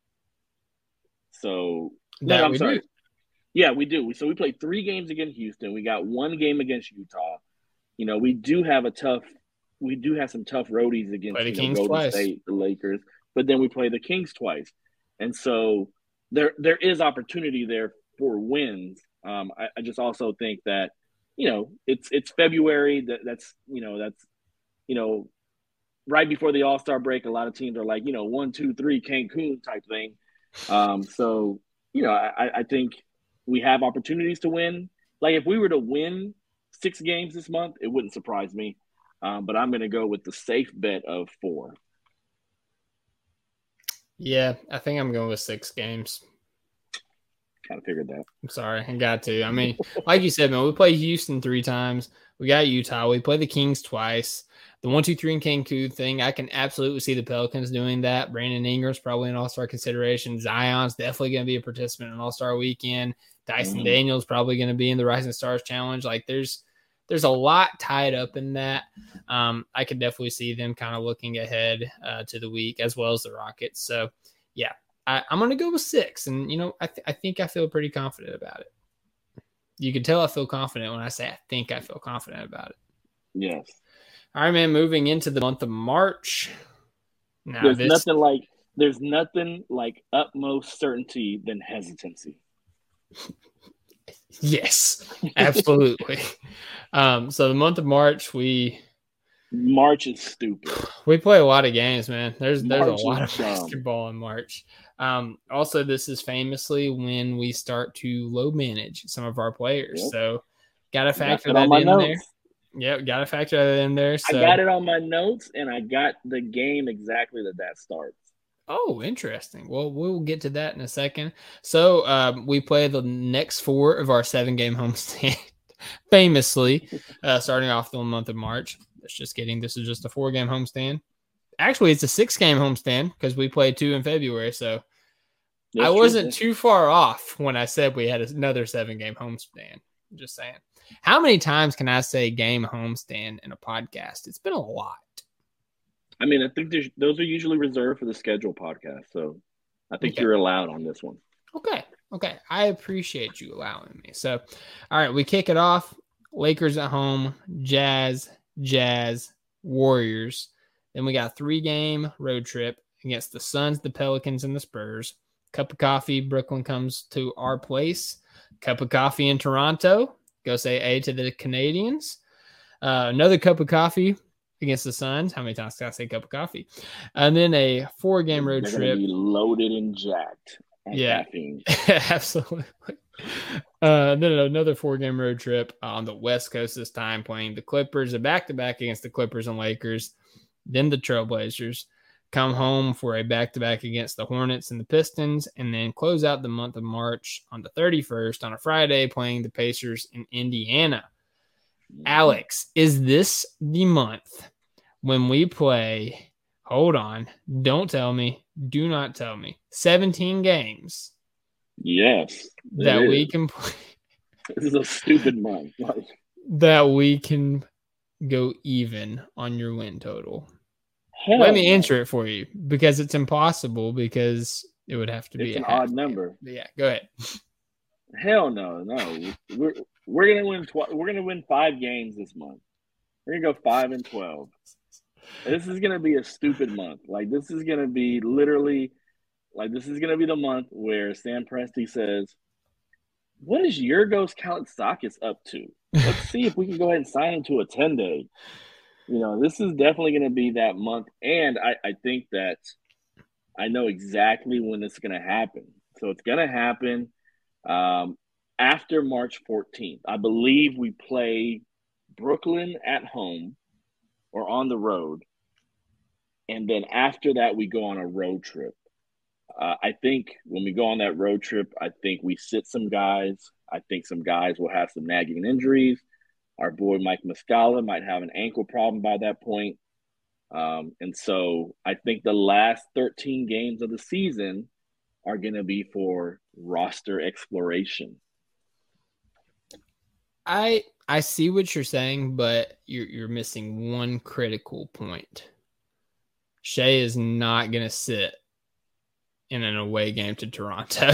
So, that no, I'm we sorry. Do. Yeah, we do. So we played three games against Houston. We got one game against Utah. You know, we do have a tough, we do have some tough roadies against the you know, Kings Golden twice. State, the Lakers, but then we play the Kings twice. And so there there is opportunity there for wins. Um, I, I just also think that, you know, it's it's February. That that's you know that's you know right before the All-Star break. A lot of teams are like you know one, two, three, Cancun type thing. Um, so you know, I, I think we have opportunities to win. Like if we were to win six games this month, it wouldn't surprise me. Um, but I'm going to go with the safe bet of four. Yeah, I think I'm going with six games. Kind of figured that. I'm sorry, I got to. I mean, like you said, man, we play Houston three times. We got Utah. We play the Kings twice. The one, two, three in Cancun thing, I can absolutely see the Pelicans doing that. Brandon Ingram's probably an all-star consideration. Zion's definitely going to be a participant in All-Star Weekend. Dyson mm-hmm. Daniels probably going to be in the Rising Stars Challenge. Like, there's there's a lot tied up in that. Um, I could definitely see them kind of looking ahead uh, to the week as well as the Rockets. So, yeah, I, I'm going to go with six. And, you know, I, th- I think I feel pretty confident about it. You can tell I feel confident when I say I think I feel confident about it. Yes. All right, man, moving into the month of March. Now, there's this... nothing like there's nothing like utmost certainty than hesitancy. Yes, absolutely. um, so the month of March, we March is stupid. We play a lot of games, man. There's there's March a lot of dumb. basketball in March. Um, also, this is famously when we start to low manage some of our players. Yep. So got to factor got that in notes. there. Yeah, got to factor that in there. So. I got it on my notes, and I got the game exactly that that starts. Oh, interesting. Well, we'll get to that in a second. So um, we play the next four of our seven-game homestand, famously, uh, starting off the month of March. That's just kidding. This is just a four-game homestand. Actually, it's a six-game homestand because we played two in February. So That's I wasn't true. too far off when I said we had another seven-game homestand. I'm just saying. How many times can I say game homestand in a podcast? It's been a lot. I mean, I think those are usually reserved for the schedule podcast. So I think Okay. you're allowed on this one. Okay. Okay. I appreciate you allowing me. So, all right, we kick it off. Lakers at home, Jazz, Jazz, Warriors. Then we got a three-game road trip against the Suns, the Pelicans, and the Spurs. Cup of coffee, Brooklyn comes to our place. Cup of coffee in Toronto. Go say A to the Canadians. Uh, another cup of coffee against the Suns. How many times can I say cup of coffee? And then a four-game road They're trip. They're going to be loaded and jacked. Yeah, caffeine. absolutely. Uh, then another four-game road trip on the West Coast this time, playing the Clippers, a back-to-back against the Clippers and Lakers. Then the Trailblazers come home for a back-to-back against the Hornets and the Pistons, and then close out the month of March on the thirty-first on a Friday, playing the Pacers in Indiana. Alex, is this the month when we play? Hold on. Don't tell me. Do not tell me. seventeen games. Yes. That is. we can play. This is a stupid month. Like, that we can go even on your win total. hell Let me no. answer it for you because it's impossible because it would have to be It's a an half odd game. number. But yeah, go ahead. Hell no, no. We're we're gonna win. Tw- we're gonna win five games this month. We're gonna go five and twelve. This is gonna be a stupid month. Like this is gonna be literally, like this is gonna be the month where Sam Presti says, "What is Yurgos Kalitsakis up to? Let's see if we can go ahead and sign him to a ten day." You know, this is definitely gonna be that month, and I I think that I know exactly when this is gonna happen. So it's gonna happen. Um, after March fourteenth, I believe we play Brooklyn at home or on the road. And then after that, we go on a road trip. Uh, I think when we go on that road trip, I think we sit some guys. I think some guys will have some nagging injuries. Our boy Mike Muscala might have an ankle problem by that point. Um, and so I think the last thirteen games of the season are going to be for roster exploration. I I see what you're saying, but you're you're missing one critical point. Shea is not going to sit in an away game to Toronto.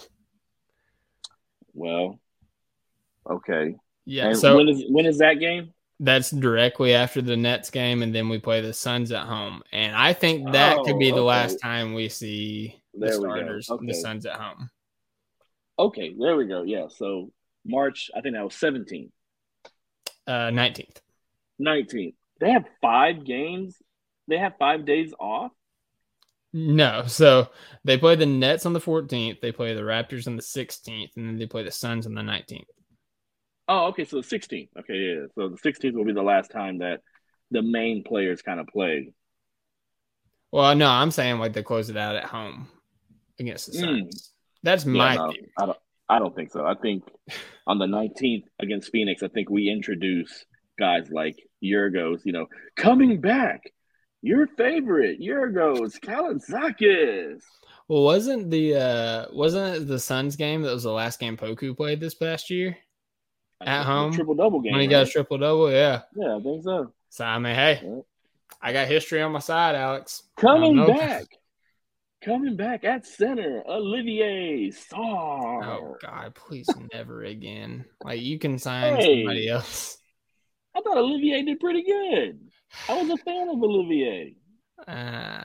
Well, okay. Yeah, And so when is when is that game? that's directly after the Nets game, and then we play the Suns at home. And I think that Oh, could be the okay. last time we see the There we go. starters, Okay. the Suns at home. Okay, there we go. Yeah, so March, I think that was seventeenth, Uh, nineteenth. nineteenth. They have five games. They have five days off. No, so they play the Nets on the fourteenth, they play the Raptors on the sixteenth, and then they play the Suns on the nineteenth. Oh, okay, so the sixteenth. Okay, yeah. So the sixteenth will be the last time that the main players kind of play. Well, no, I'm saying like they close it out at home against the Mm. Suns. That's Yeah, my no, theory. I don't. I don't think so. I think on the nineteenth against Phoenix, I think we introduce guys like Yurgos, you know, coming back. Your favorite, Yurgos Kalitsakis. Well, wasn't the uh wasn't it the Suns game that was the last game Poku played this past year at home Triple double game. when he right? got a triple double? Yeah. Yeah, I think so. So I mean, hey, Yeah. I got history on my side, Alex. Coming I don't know. back. Coming back at center, Olivier Sarr. Oh God, please never again. Like you can sign Hey. somebody else. I thought Olivier did pretty good. I was a fan of Olivier. Uh,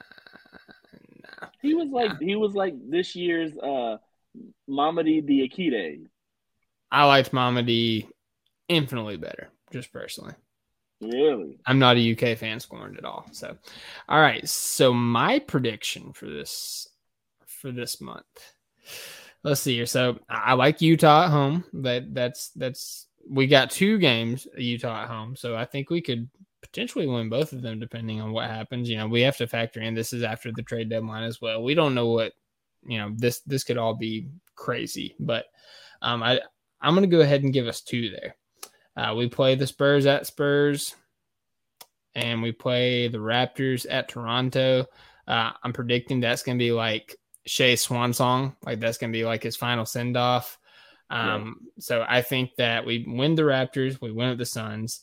no. He was like he was like this year's uh Mamadi Diakite. I liked Mamadi infinitely better, just personally. Really? I'm not a U K fan scorned at all. So, all right. So my prediction for this for this month. Let's see here. So I I like Utah at home. That that's that's we got two games Utah at home. So I think we could potentially win both of them depending on what happens. You know, we have to factor in this is after the trade deadline as well. We don't know what, you know, this this could all be crazy, but um I I'm going to go ahead and give us two there. Uh, we play the Spurs at Spurs, and we play the Raptors at Toronto. Uh, I'm predicting that's going to be like Shea Swan song, like that's going to be like his final send off. Um, yeah. So I think that we win the Raptors, we win with the Suns.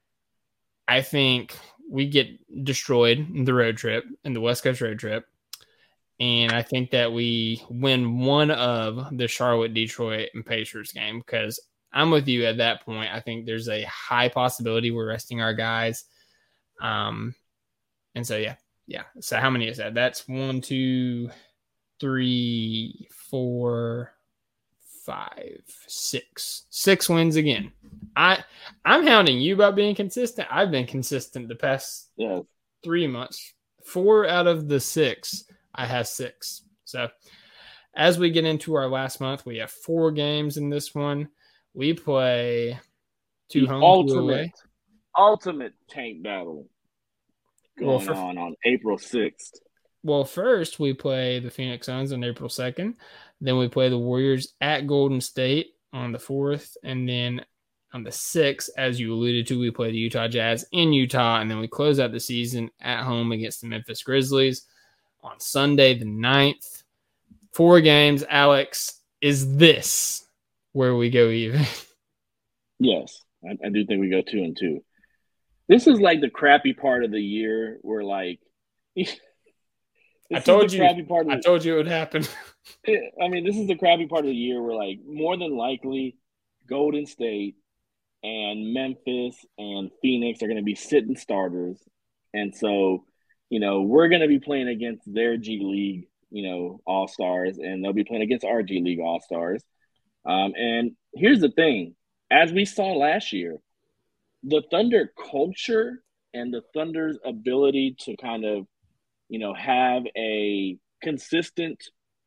I think we get destroyed in the road trip, in the West Coast road trip. And I think that we win one of the Charlotte, Detroit, and Pacers game because I'm with you at that point. I think there's a high possibility we're resting our guys. Um, and so, yeah, yeah. So how many is that? That's one, two, three, four, five, six. Six wins again. I, I'm hounding you about being consistent. I've been consistent the past Yeah. three months. Four out of the six, I have six. So as we get into our last month, we have four games in this one. We play two The home, two ultimate, away. ultimate tank battle going Well, for- on on April sixth. Well, first we play the Phoenix Suns on April second. Then we play the Warriors at Golden State on the fourth. And then on the sixth, as you alluded to, we play the Utah Jazz in Utah. And then we close out the season at home against the Memphis Grizzlies on Sunday the ninth. Four games. Alex, is this where we go even? Yes, I, I do think we go two and two. This is like the crappy part of the year where, like, I told you. Crappy part of I the, told you it would happen. I mean, this is the crappy part of the year where, like, more than likely, Golden State and Memphis and Phoenix are going to be sitting starters, and so, you know, we're going to be playing against their G League, you know, All Stars, and they'll be playing against our G League All Stars. Um, and here's the thing: as we saw last year, the Thunder culture and the Thunder's ability to kind of, you know, have a consistent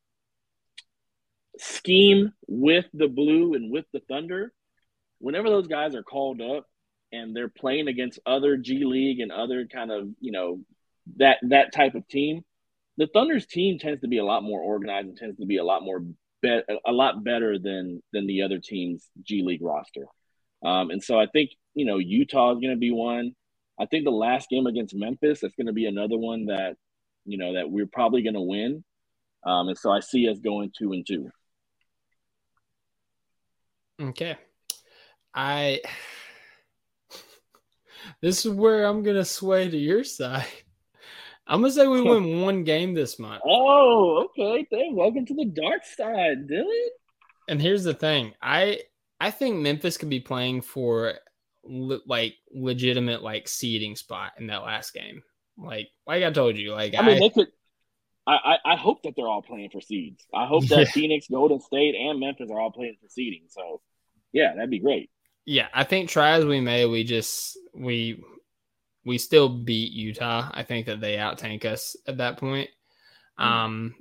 scheme with the Blue and with the Thunder, whenever those guys are called up and they're playing against other G League and other kind of, you know, that that type of team, the Thunder's team tends to be a lot more organized and tends to be a lot more be- a lot better than than the other team's G League roster. Um, and so I think, you know, Utah is going to be one. I think the last game against Memphis, that's going to be another one that, you know, that we're probably going to win. Um, and so I see us going two and two. Okay. I this is where I'm gonna sway to your side. I'm gonna say we win one game this month. Oh, okay. Then welcome to the dark side, Dylan. And here's the thing: I I think Memphis could be playing for le- like legitimate like seeding spot in that last game. Like like I told you, like I mean, I, they could. I, I I hope that they're all playing for seeds. I hope that Yeah. Phoenix, Golden State, and Memphis are all playing for seeding. So, yeah, that'd be great. yeah, I think try as we may, we just we we still beat Utah. I think that they out tank us at that point. Mm. Um.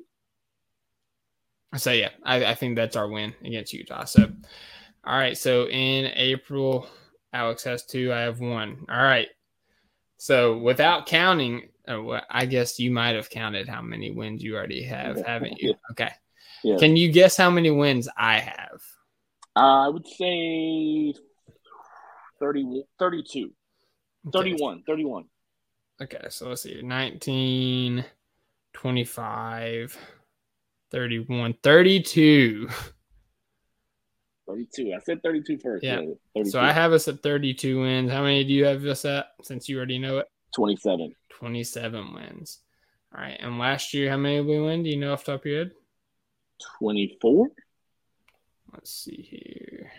So yeah, I, I think that's our win against Utah. So, all right. So in April, Alex has two. I have one. All right. So without counting, oh, well, I guess you might have counted how many wins you already have, haven't you? Okay. Yeah. Can you guess how many wins I have? Uh, I would say thirty, thirty-two. Okay. thirty-one. thirty-one. Okay. So let's see. nineteen, twenty-five, thirty-one, thirty-two. thirty-two. I said thirty-two first. Yeah. Yeah, thirty-two. So I have us at thirty-two wins. How many do you have us at, since you already know it? twenty-seven. twenty-seven wins. All right. And last year, how many did we win? Do you know off the top of your head? twenty-four. Let's see here.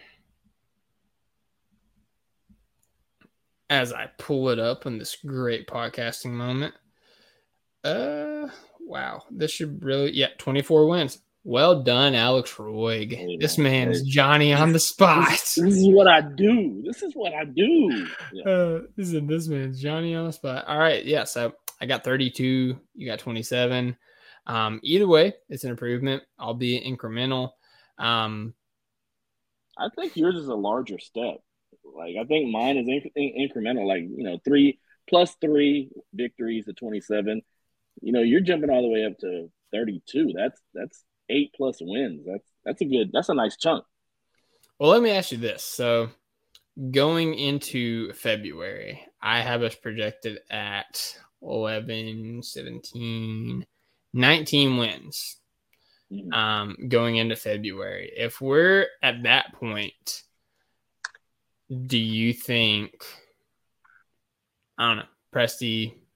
As I pull it up in this great podcasting moment. Uh, wow. This should really, yeah, twenty-four wins. Well done, Alex Roig. Hey, This man. man's Hey. Johnny on the spot. This, this is what I do. This is what I do. Yeah. Uh, this is this man's Johnny on the spot. All right, yeah. So I got thirty-two. You got twenty-seven. Um, either way, it's an improvement, albeit incremental. Um, I think yours is a larger step. Like, I think mine is inc- in- incremental. Like, you know, three plus three victories to twenty-seven. You know, you're jumping all the way up to thirty-two. That's that's eight plus wins. That's that's a good. That's a nice chunk. well, let me ask you this. So going into February, I have us projected at eleven, seventeen, nineteen wins. Mhm. Um, going into February. If we're at that point, do you think, I don't know, Presti,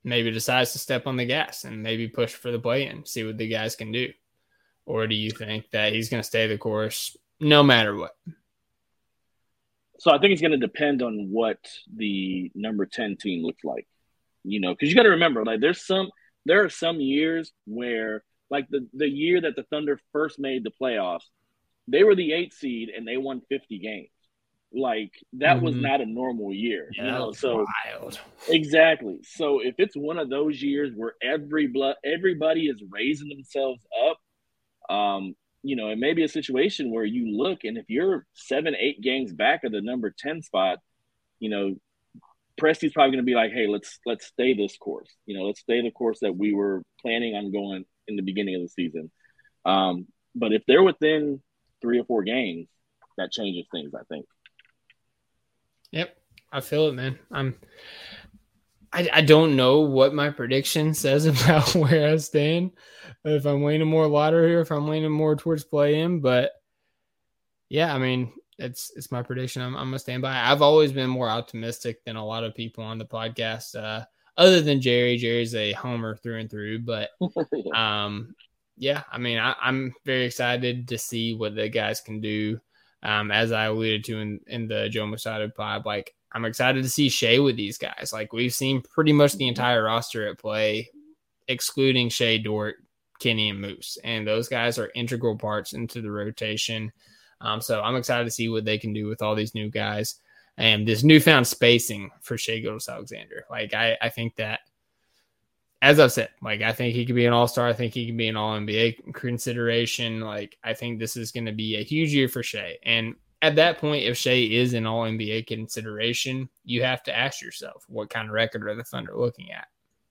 maybe decides to step on the gas and maybe push for the play-in, see what the guys can do? Or do you think that he's going to stay the course no matter what? So I think it's going to depend on what the number ten team looks like, you know, because you got to remember, like there's some, there are some years where, like the, the year that the Thunder first made the playoffs, they were the eighth seed and they won fifty games. Like that mm-hmm. was not a normal year, yeah, you know. So wild. Exactly. So if it's one of those years where every blood, everybody is raising themselves up, um, you know, it may be a situation where you look and if you're seven, eight games back of the number ten spot, you know, Presti's probably going to be like, hey, let's let's stay this course. You know, let's stay the course that we were planning on going in the beginning of the season. Um, but if they're within three or four games, that changes things, I think. Yep, I feel it, man. I'm. I, I don't know what my prediction says about where I stand. If I'm leaning more lottery or if I'm leaning more towards play-in, but yeah, I mean, it's it's my prediction. I'm, I'm gonna stand by. I've always been more optimistic than a lot of people on the podcast. Uh, other than Jerry, Jerry's a homer through and through. But um, yeah, I mean, I, I'm very excited to see what the guys can do. Um, as I alluded to in, in the Joe Mussado pod, like I'm excited to see Shea with these guys. Like we've seen pretty much the entire roster at play, excluding Shea, Dort, Kenny, and Moose, and those guys are integral parts into the rotation. Um, so I'm excited to see what they can do with all these new guys and this newfound spacing for Shea Gilgeous-Alexander. Like I, I think that, as I've said, like I think he could be an all-star. I think he can be an all N B A consideration. Like I think this is going to be a huge year for Shea. And at that point, if Shea is an all N B A consideration, you have to ask yourself, what kind of record are the Thunder looking at?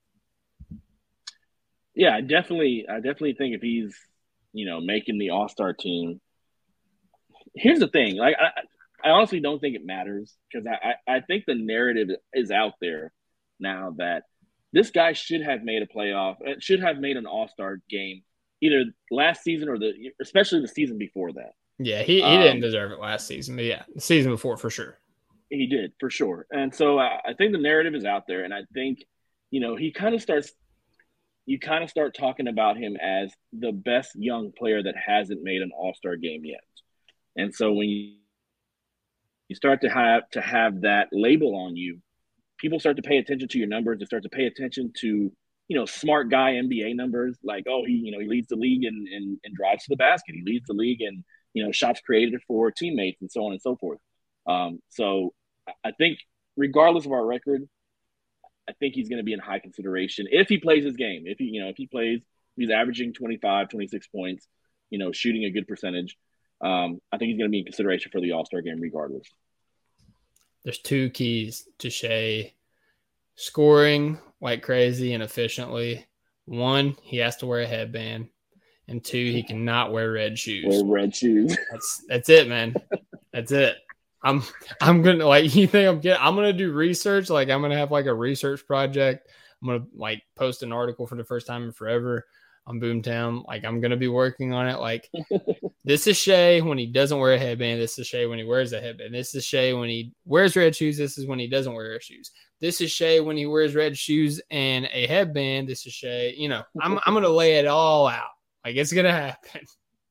Yeah, I definitely, I definitely think if he's, you know, making the all-star team, here's the thing. Like I, I honestly don't think it matters because I, I, I think the narrative is out there now that this guy should have made a playoff, should have made an all-star game either last season or the, especially the season before that. Yeah, he, he um, didn't deserve it last season, but yeah, the season before for sure. He did, for sure. And so I, I think the narrative is out there, and I think, you know, he kind of starts, you kind of start talking about him as the best young player that hasn't made an all-star game yet. And so when you, you start to have to have that label on you, people start to pay attention to your numbers. They start to pay attention to, you know, smart guy N B A numbers. Like, oh, he, you know, he leads the league in, in, in drives to the basket. He leads the league in, you know, shots created for teammates and so on and so forth. Um, so I think regardless of our record, I think he's going to be in high consideration if he plays his game. If he, you know, if he plays, he's averaging twenty-five, twenty-six points, you know, shooting a good percentage. Um, I think he's going to be in consideration for the All-Star game regardless. There's two keys to Shea scoring like crazy and efficiently. One, he has to wear a headband. And two, he cannot wear red shoes. Wear red shoes. That's that's it, man. That's it. I'm I'm gonna like you think I'm getting I'm gonna do research. Like I'm gonna have like a research project. I'm gonna like post an article for the first time in forever on Boomtown. Like I'm gonna be working on it. Like this is Shea when he doesn't wear a headband. This is Shea when he wears a headband. This is Shea when he wears red shoes. This is when he doesn't wear red shoes. This is Shea when he wears red shoes and a headband. This is Shea. You know, I'm I'm gonna lay it all out. Like it's gonna happen.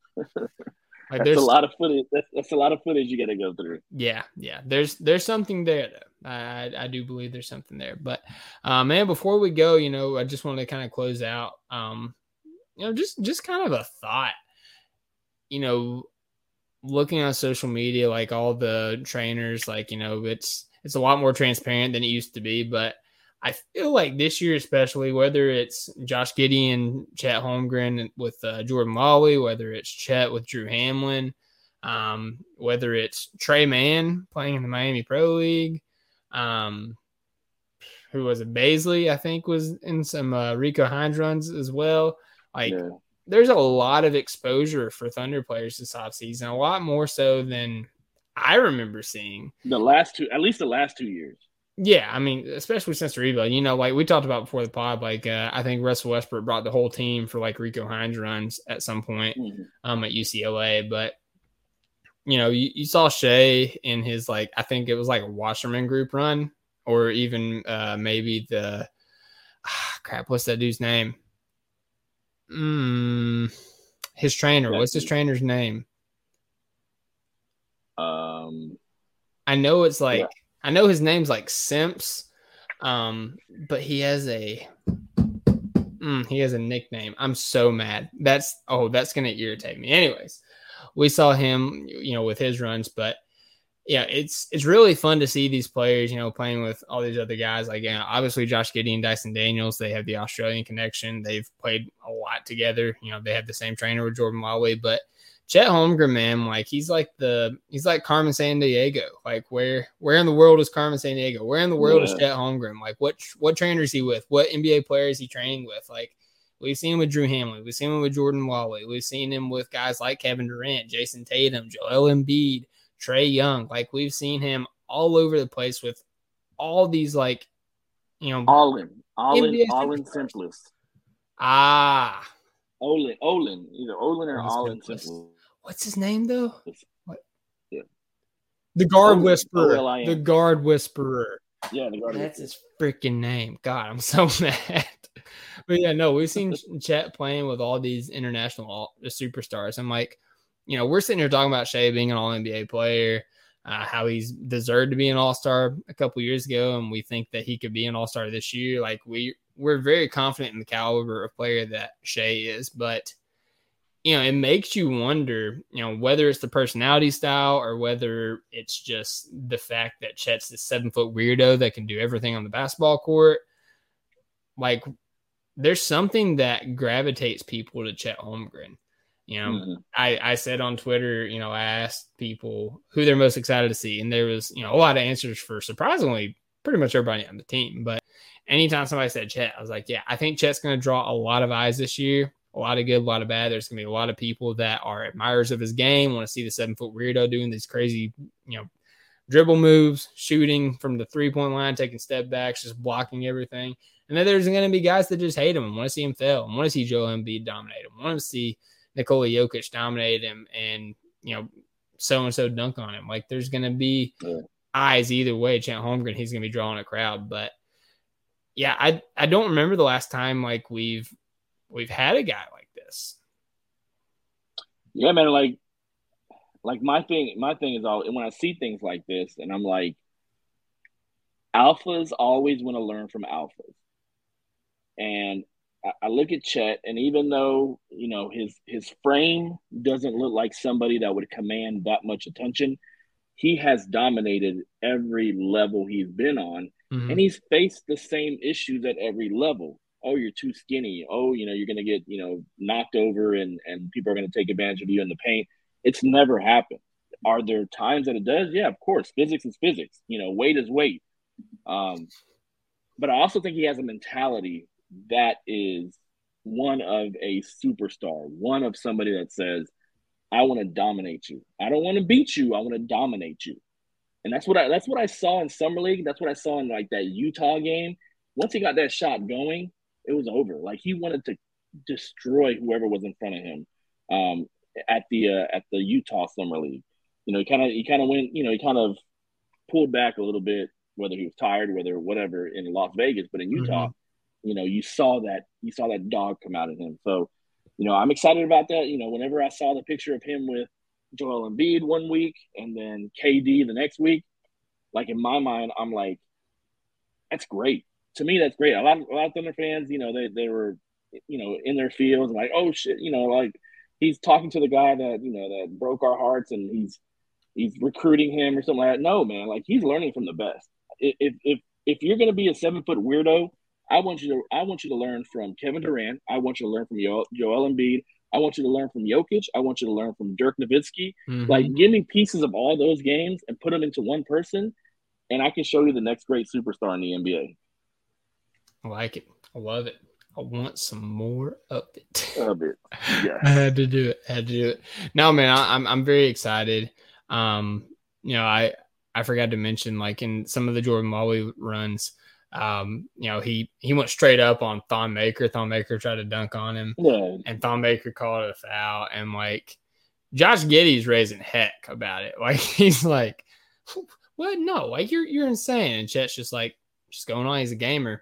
Like that's a lot of footage. That's, that's a lot of footage you got to go through. Yeah, yeah. There's there's something there though. I I do believe there's something there. But uh, man, before we go, you know, I just wanted to kind of close out. Um, you know, just just kind of a thought. You know, looking on social media, like all the trainers, like you know, it's it's a lot more transparent than it used to be. But I feel like this year, especially, whether it's Josh Giddey and Chet Holmgren with uh, Jordan Lawley, whether it's Chet with Drew Hamlin, um, whether it's Trey Mann playing in the Miami Pro League, um, who was it? Baisley, I think, was in some uh, Rico Hines runs as well. Like, yeah. There's a lot of exposure for Thunder players this offseason, a lot more so than I remember seeing. The last two, at least the last two years. Yeah, I mean, especially since the rebuild, you know, like we talked about before the pod, like uh, I think Russell Westbrook brought the whole team for like Rico Hines runs at some point mm-hmm. um, at U C L A. But, you know, you, you saw Shea in his like, I think it was like a Wasserman group run or even uh, maybe the, crap, what's that dude's name? Mm, his trainer. What's his trainer's name? Um, I know it's like yeah. I know his name's like Simps, um, but he has a mm, he has a nickname. I'm so mad. That's oh, that's gonna irritate me. Anyways, we saw him, you know, with his runs, but yeah, it's it's really fun to see these players, you know, playing with all these other guys. Like, you know, obviously Josh Giddey and Dyson Daniels, they have the Australian connection. They've played a lot together. You know, they have the same trainer with Jordan Wildway. But Chet Holmgren, man, like he's like the he's like Carmen Sandiego. Like, where where in the world is Carmen Sandiego? Where in the world yeah. is Chet Holmgren? Like, what what trainer is he with? What N B A player is he training with? Like, we've seen him with Drew Hamlin. We've seen him with Jordan Wildway. We've seen him with guys like Kevin Durant, Jason Tatum, Joel Embiid, Trae Young. Like, we've seen him all over the place with all these, like, you know, all in, all in, all in simplest. Ah, Olin, Olin, either Olin or all in simplest. What's his name though? What? Yeah, the guard Olin, whisperer. O L I N. The guard whisperer. Yeah, the guard. That's whisperer. his freaking name. God, I'm so mad. But yeah, no, we've seen Chet playing with all these international all, the superstars. I'm like, you know, we're sitting here talking about Shea being an all N B A player, uh, how he's deserved to be an all-star a couple years ago, and we think that he could be an all-star this year. Like, we, we're very confident in the caliber of player that Shea is, but, you know, it makes you wonder, you know, whether it's the personality style or whether it's just the fact that Chet's this seven-foot weirdo that can do everything on the basketball court. Like, there's something that gravitates people to Chet Holmgren. You know, mm-hmm. I, I said on Twitter, you know, I asked people who they're most excited to see, and there was, you know, a lot of answers for surprisingly pretty much everybody on the team. But anytime somebody said Chet, I was like, yeah, I think Chet's going to draw a lot of eyes this year, a lot of good, a lot of bad. There's going to be a lot of people that are admirers of his game, want to see the seven-foot weirdo doing these crazy, you know, dribble moves, shooting from the three-point line, taking step backs, just blocking everything. And then there's going to be guys that just hate him and want to see him fail, and want to see Joel Embiid dominate him, want to see Nikola Jokic dominate him and, you know, so-and-so dunk on him. Like, there's going to be yeah. eyes either way. Chet Holmgren, he's going to be drawing a crowd. But, yeah, I I don't remember the last time, like, we've we've had a guy like this. Yeah, man, like, like my thing, my thing is all when I see things like this, and I'm like, alphas always want to learn from alphas. And I look at Chet, and even though, you know, his his frame doesn't look like somebody that would command that much attention, he has dominated every level he's been on, mm-hmm. and he's faced the same issues at every level. Oh, you're too skinny. Oh, you know, you're going to get, you know, knocked over, and, and people are going to take advantage of you in the paint. It's never happened. Are there times that it does? Yeah, of course. Physics is physics. You know, weight is weight. Um, but I also think he has a mentality that is one of a superstar, one of somebody that says, I want to dominate you. I don't want to beat you. I want to dominate you. And that's what I that's what I saw in Summer League. That's what I saw in like that Utah game. Once he got that shot going, it was over. Like, he wanted to destroy whoever was in front of him um, at the uh, at the Utah Summer League. You know, he kind of he kind of went, you know, he kind of pulled back a little bit, whether he was tired, whether whatever in Las Vegas, but in Utah, mm-hmm. you know, you saw that you saw that dog come out of him. So, you know, I'm excited about that. You know, whenever I saw the picture of him with Joel Embiid one week and then K D the next week, like, in my mind, I'm like, that's great. To me, that's great. A lot, a lot of Thunder fans, you know, they they were, you know, in their fields, like, oh shit, you know, like, he's talking to the guy that, you know, that broke our hearts, and he's he's recruiting him or something like that. No, man, like, he's learning from the best. If if if you're gonna be a seven foot weirdo, I want you to I want you to learn from Kevin Durant. I want you to learn from Joel, Joel Embiid. I want you to learn from Jokic. I want you to learn from Dirk Nowitzki. Mm-hmm. Like, give me pieces of all those games and put them into one person, and I can show you the next great superstar in the N B A. I like it. I love it. I want some more of it. Of it. Yeah. I had to do it. I had to do it. No, man, I, I'm I'm very excited. Um, you know, I I forgot to mention, like, in some of the Jordan Walley runs, um, you know, he he went straight up on Thon Maker. Thon Maker tried to dunk on him, yeah. and Thon Maker called it a foul. And, like, Josh Giddey's raising heck about it. Like, he's like, "What? No, like, you're you're insane." And Chet's just like, just going on. He's a gamer.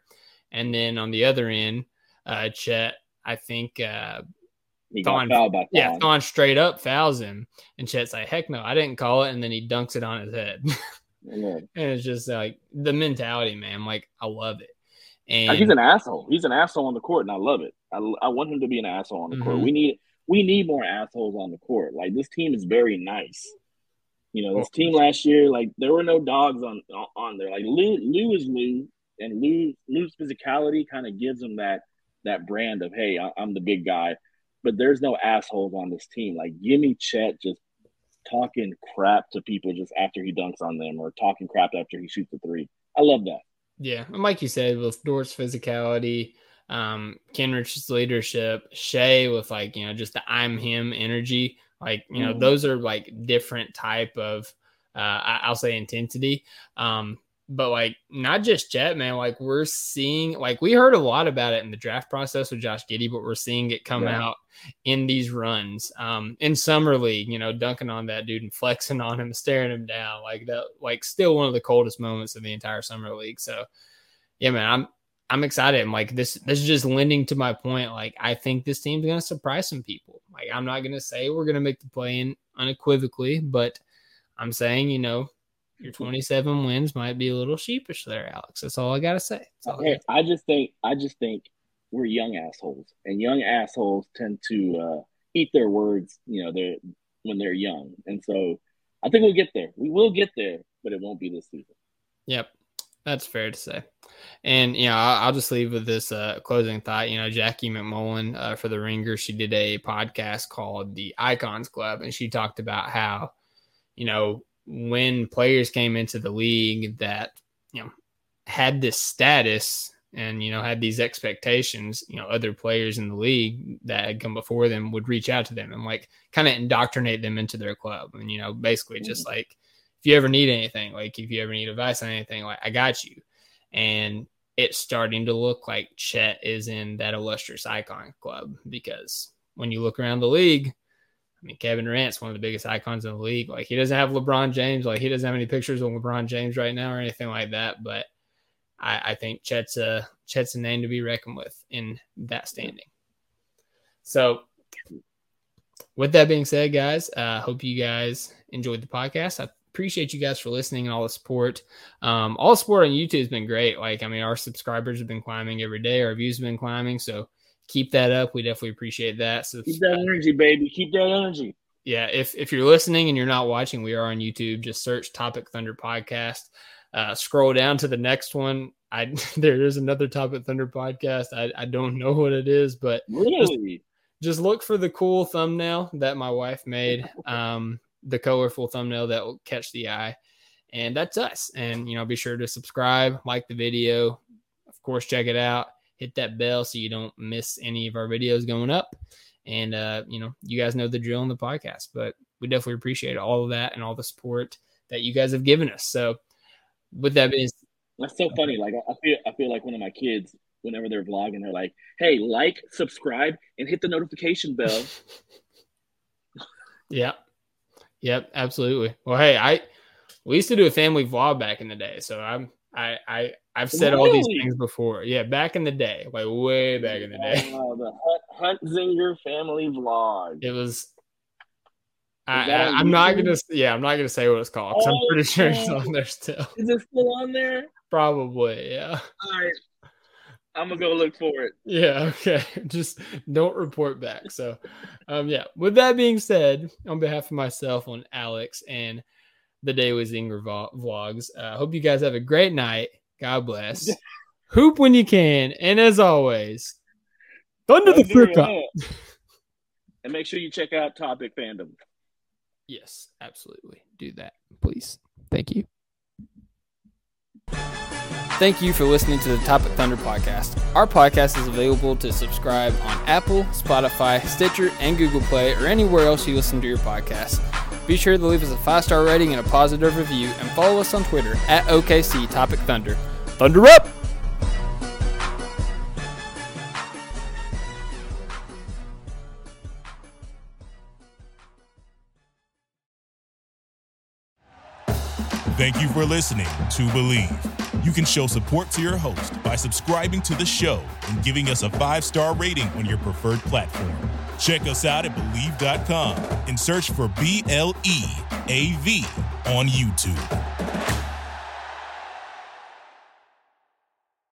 And then on the other end, uh, Chet, I think uh, He Thon, got fouled by Thon. yeah, Thon straight up fouls him. And Chet's like, heck no, I didn't call it. And then he dunks it on his head. Yeah. And it's just like the mentality, man. Like, I love it. And Like, he's an asshole. He's an asshole on the court, and I love it. I, I want him to be an asshole on the Mhm. court. We need we need more assholes on the court. Like, this team is very nice. You know, this team last year, like, there were no dogs on on there. Like, Lou, Lou is Lou, and Lou Lou's physicality kind of gives him that that brand of, hey, I, I'm the big guy. But there's no assholes on this team. Like, give me Chet just talking crap to people just after he dunks on them, or talking crap after he shoots a three. I love that. yeah, and like you said, with Dort's physicality, um, Kenrich's leadership, Shea with like, you know, just the I'm him energy, like, you know, Mhm. those are like different type of, uh, I- I'll say intensity. Um, but like not just Chet, man, like we're seeing, like we heard a lot about it in the draft process with Josh Giddey, but we're seeing it come Yeah. out in these runs, um, in summer league, you know, dunking on that dude and flexing on him, staring him down, like that, like still one of the coldest moments of the entire summer league. So yeah, man, I'm, I'm excited. I'm like, this, this is just lending to my point. Like, I think this team's going to surprise some people. Like, I'm not going to say we're going to make the play in unequivocally, but I'm saying, you know, your twenty-seven wins might be a little sheepish there, Alex. That's all I got to say. That's all I Hey, got. I just think I just think we're young assholes, and young assholes tend to uh, eat their words. You know, they're when they're young, and so I think we'll get there. We will get there, but it won't be this season. Yep. That's fair to say. And, you know, I'll, I'll just leave with this uh, closing thought. You know, Jackie McMullen uh, for the Ringer, she did a podcast called The Icons Club, and she talked about how, you know, when players came into the league that, you know, had this status and, you know, had these expectations, you know, other players in the league that had come before them would reach out to them and like kind of indoctrinate them into their club. And, you know, basically just like, if you ever need anything, like if you ever need advice on anything, like I got you. And it's starting to look like Chet is in that illustrious icon club, because when you look around the league, I mean, Kevin Durant's one of the biggest icons in the league. Like, he doesn't have LeBron James. Like, he doesn't have any pictures of LeBron James right now or anything like that. But I, I think Chet's a, Chet's a name to be reckoned with in that standing. So with that being said, guys, I uh, hope you guys enjoyed the podcast. I appreciate you guys for listening and all the support. Um, all the support on YouTube has been great. Like, I mean, our subscribers have been climbing every day. Our views have been climbing. So keep that up. We definitely appreciate that. So Keep that energy, baby. Keep that energy. yeah, if if you're listening and you're not watching, we are on YouTube. Just search Topic Thunder Podcast. Uh, scroll down to the next one. I there is another Topic Thunder podcast. I, I don't know what it is, but Really? just, just look for the cool thumbnail that my wife made. Um, the colorful thumbnail that will catch the eye, and that's us. And you know, be sure to subscribe, like the video, of course, check it out. Hit that bell so you don't miss any of our videos going up. And, uh, you know, you guys know the drill in the podcast, but we definitely appreciate all of that and all the support that you guys have given us. So with that being said, That's so funny. Like, I feel I feel like one of my kids, whenever they're vlogging, they're like, hey, like, subscribe, and hit the notification bell. yeah. Yep, absolutely. Well, hey, I we used to do a family vlog back in the day, so I'm I I I've said all these Really? things before. Yeah, back in the day, like way back in the day. Uh, the Hunt, Huntzinger family vlog. It was. I, that I, on I'm not YouTube? gonna. Yeah, I'm not gonna say what it's called, 'cause I'm Oh, pretty sure it's no. on there still. Is it still on there? Probably, yeah. All right. I'm going to go look for it. Yeah, okay. Just don't report back. So, um, yeah. With that being said, on behalf of myself, on Alex, and the Daily Zinger vo- vlogs, I uh, hope you guys have a great night. God bless. Hoop when you can, and as always, thunder the Thunder frick up. up. And make sure you check out Topic Fandom. Yes, absolutely. Do that, please. Thank you. Thank you for listening to the Topic Thunder podcast. Our podcast is available to subscribe on Apple, Spotify, Stitcher, and Google Play, or anywhere else you listen to your podcast. Be sure to leave us a five-star rating and a positive review, and follow us on Twitter at O K C Topic Thunder. Thunder up! Thank you for listening to Believe. You can show support to your host by subscribing to the show and giving us a five-star rating on your preferred platform. Check us out at Believe dot com and search for B L E A V on YouTube.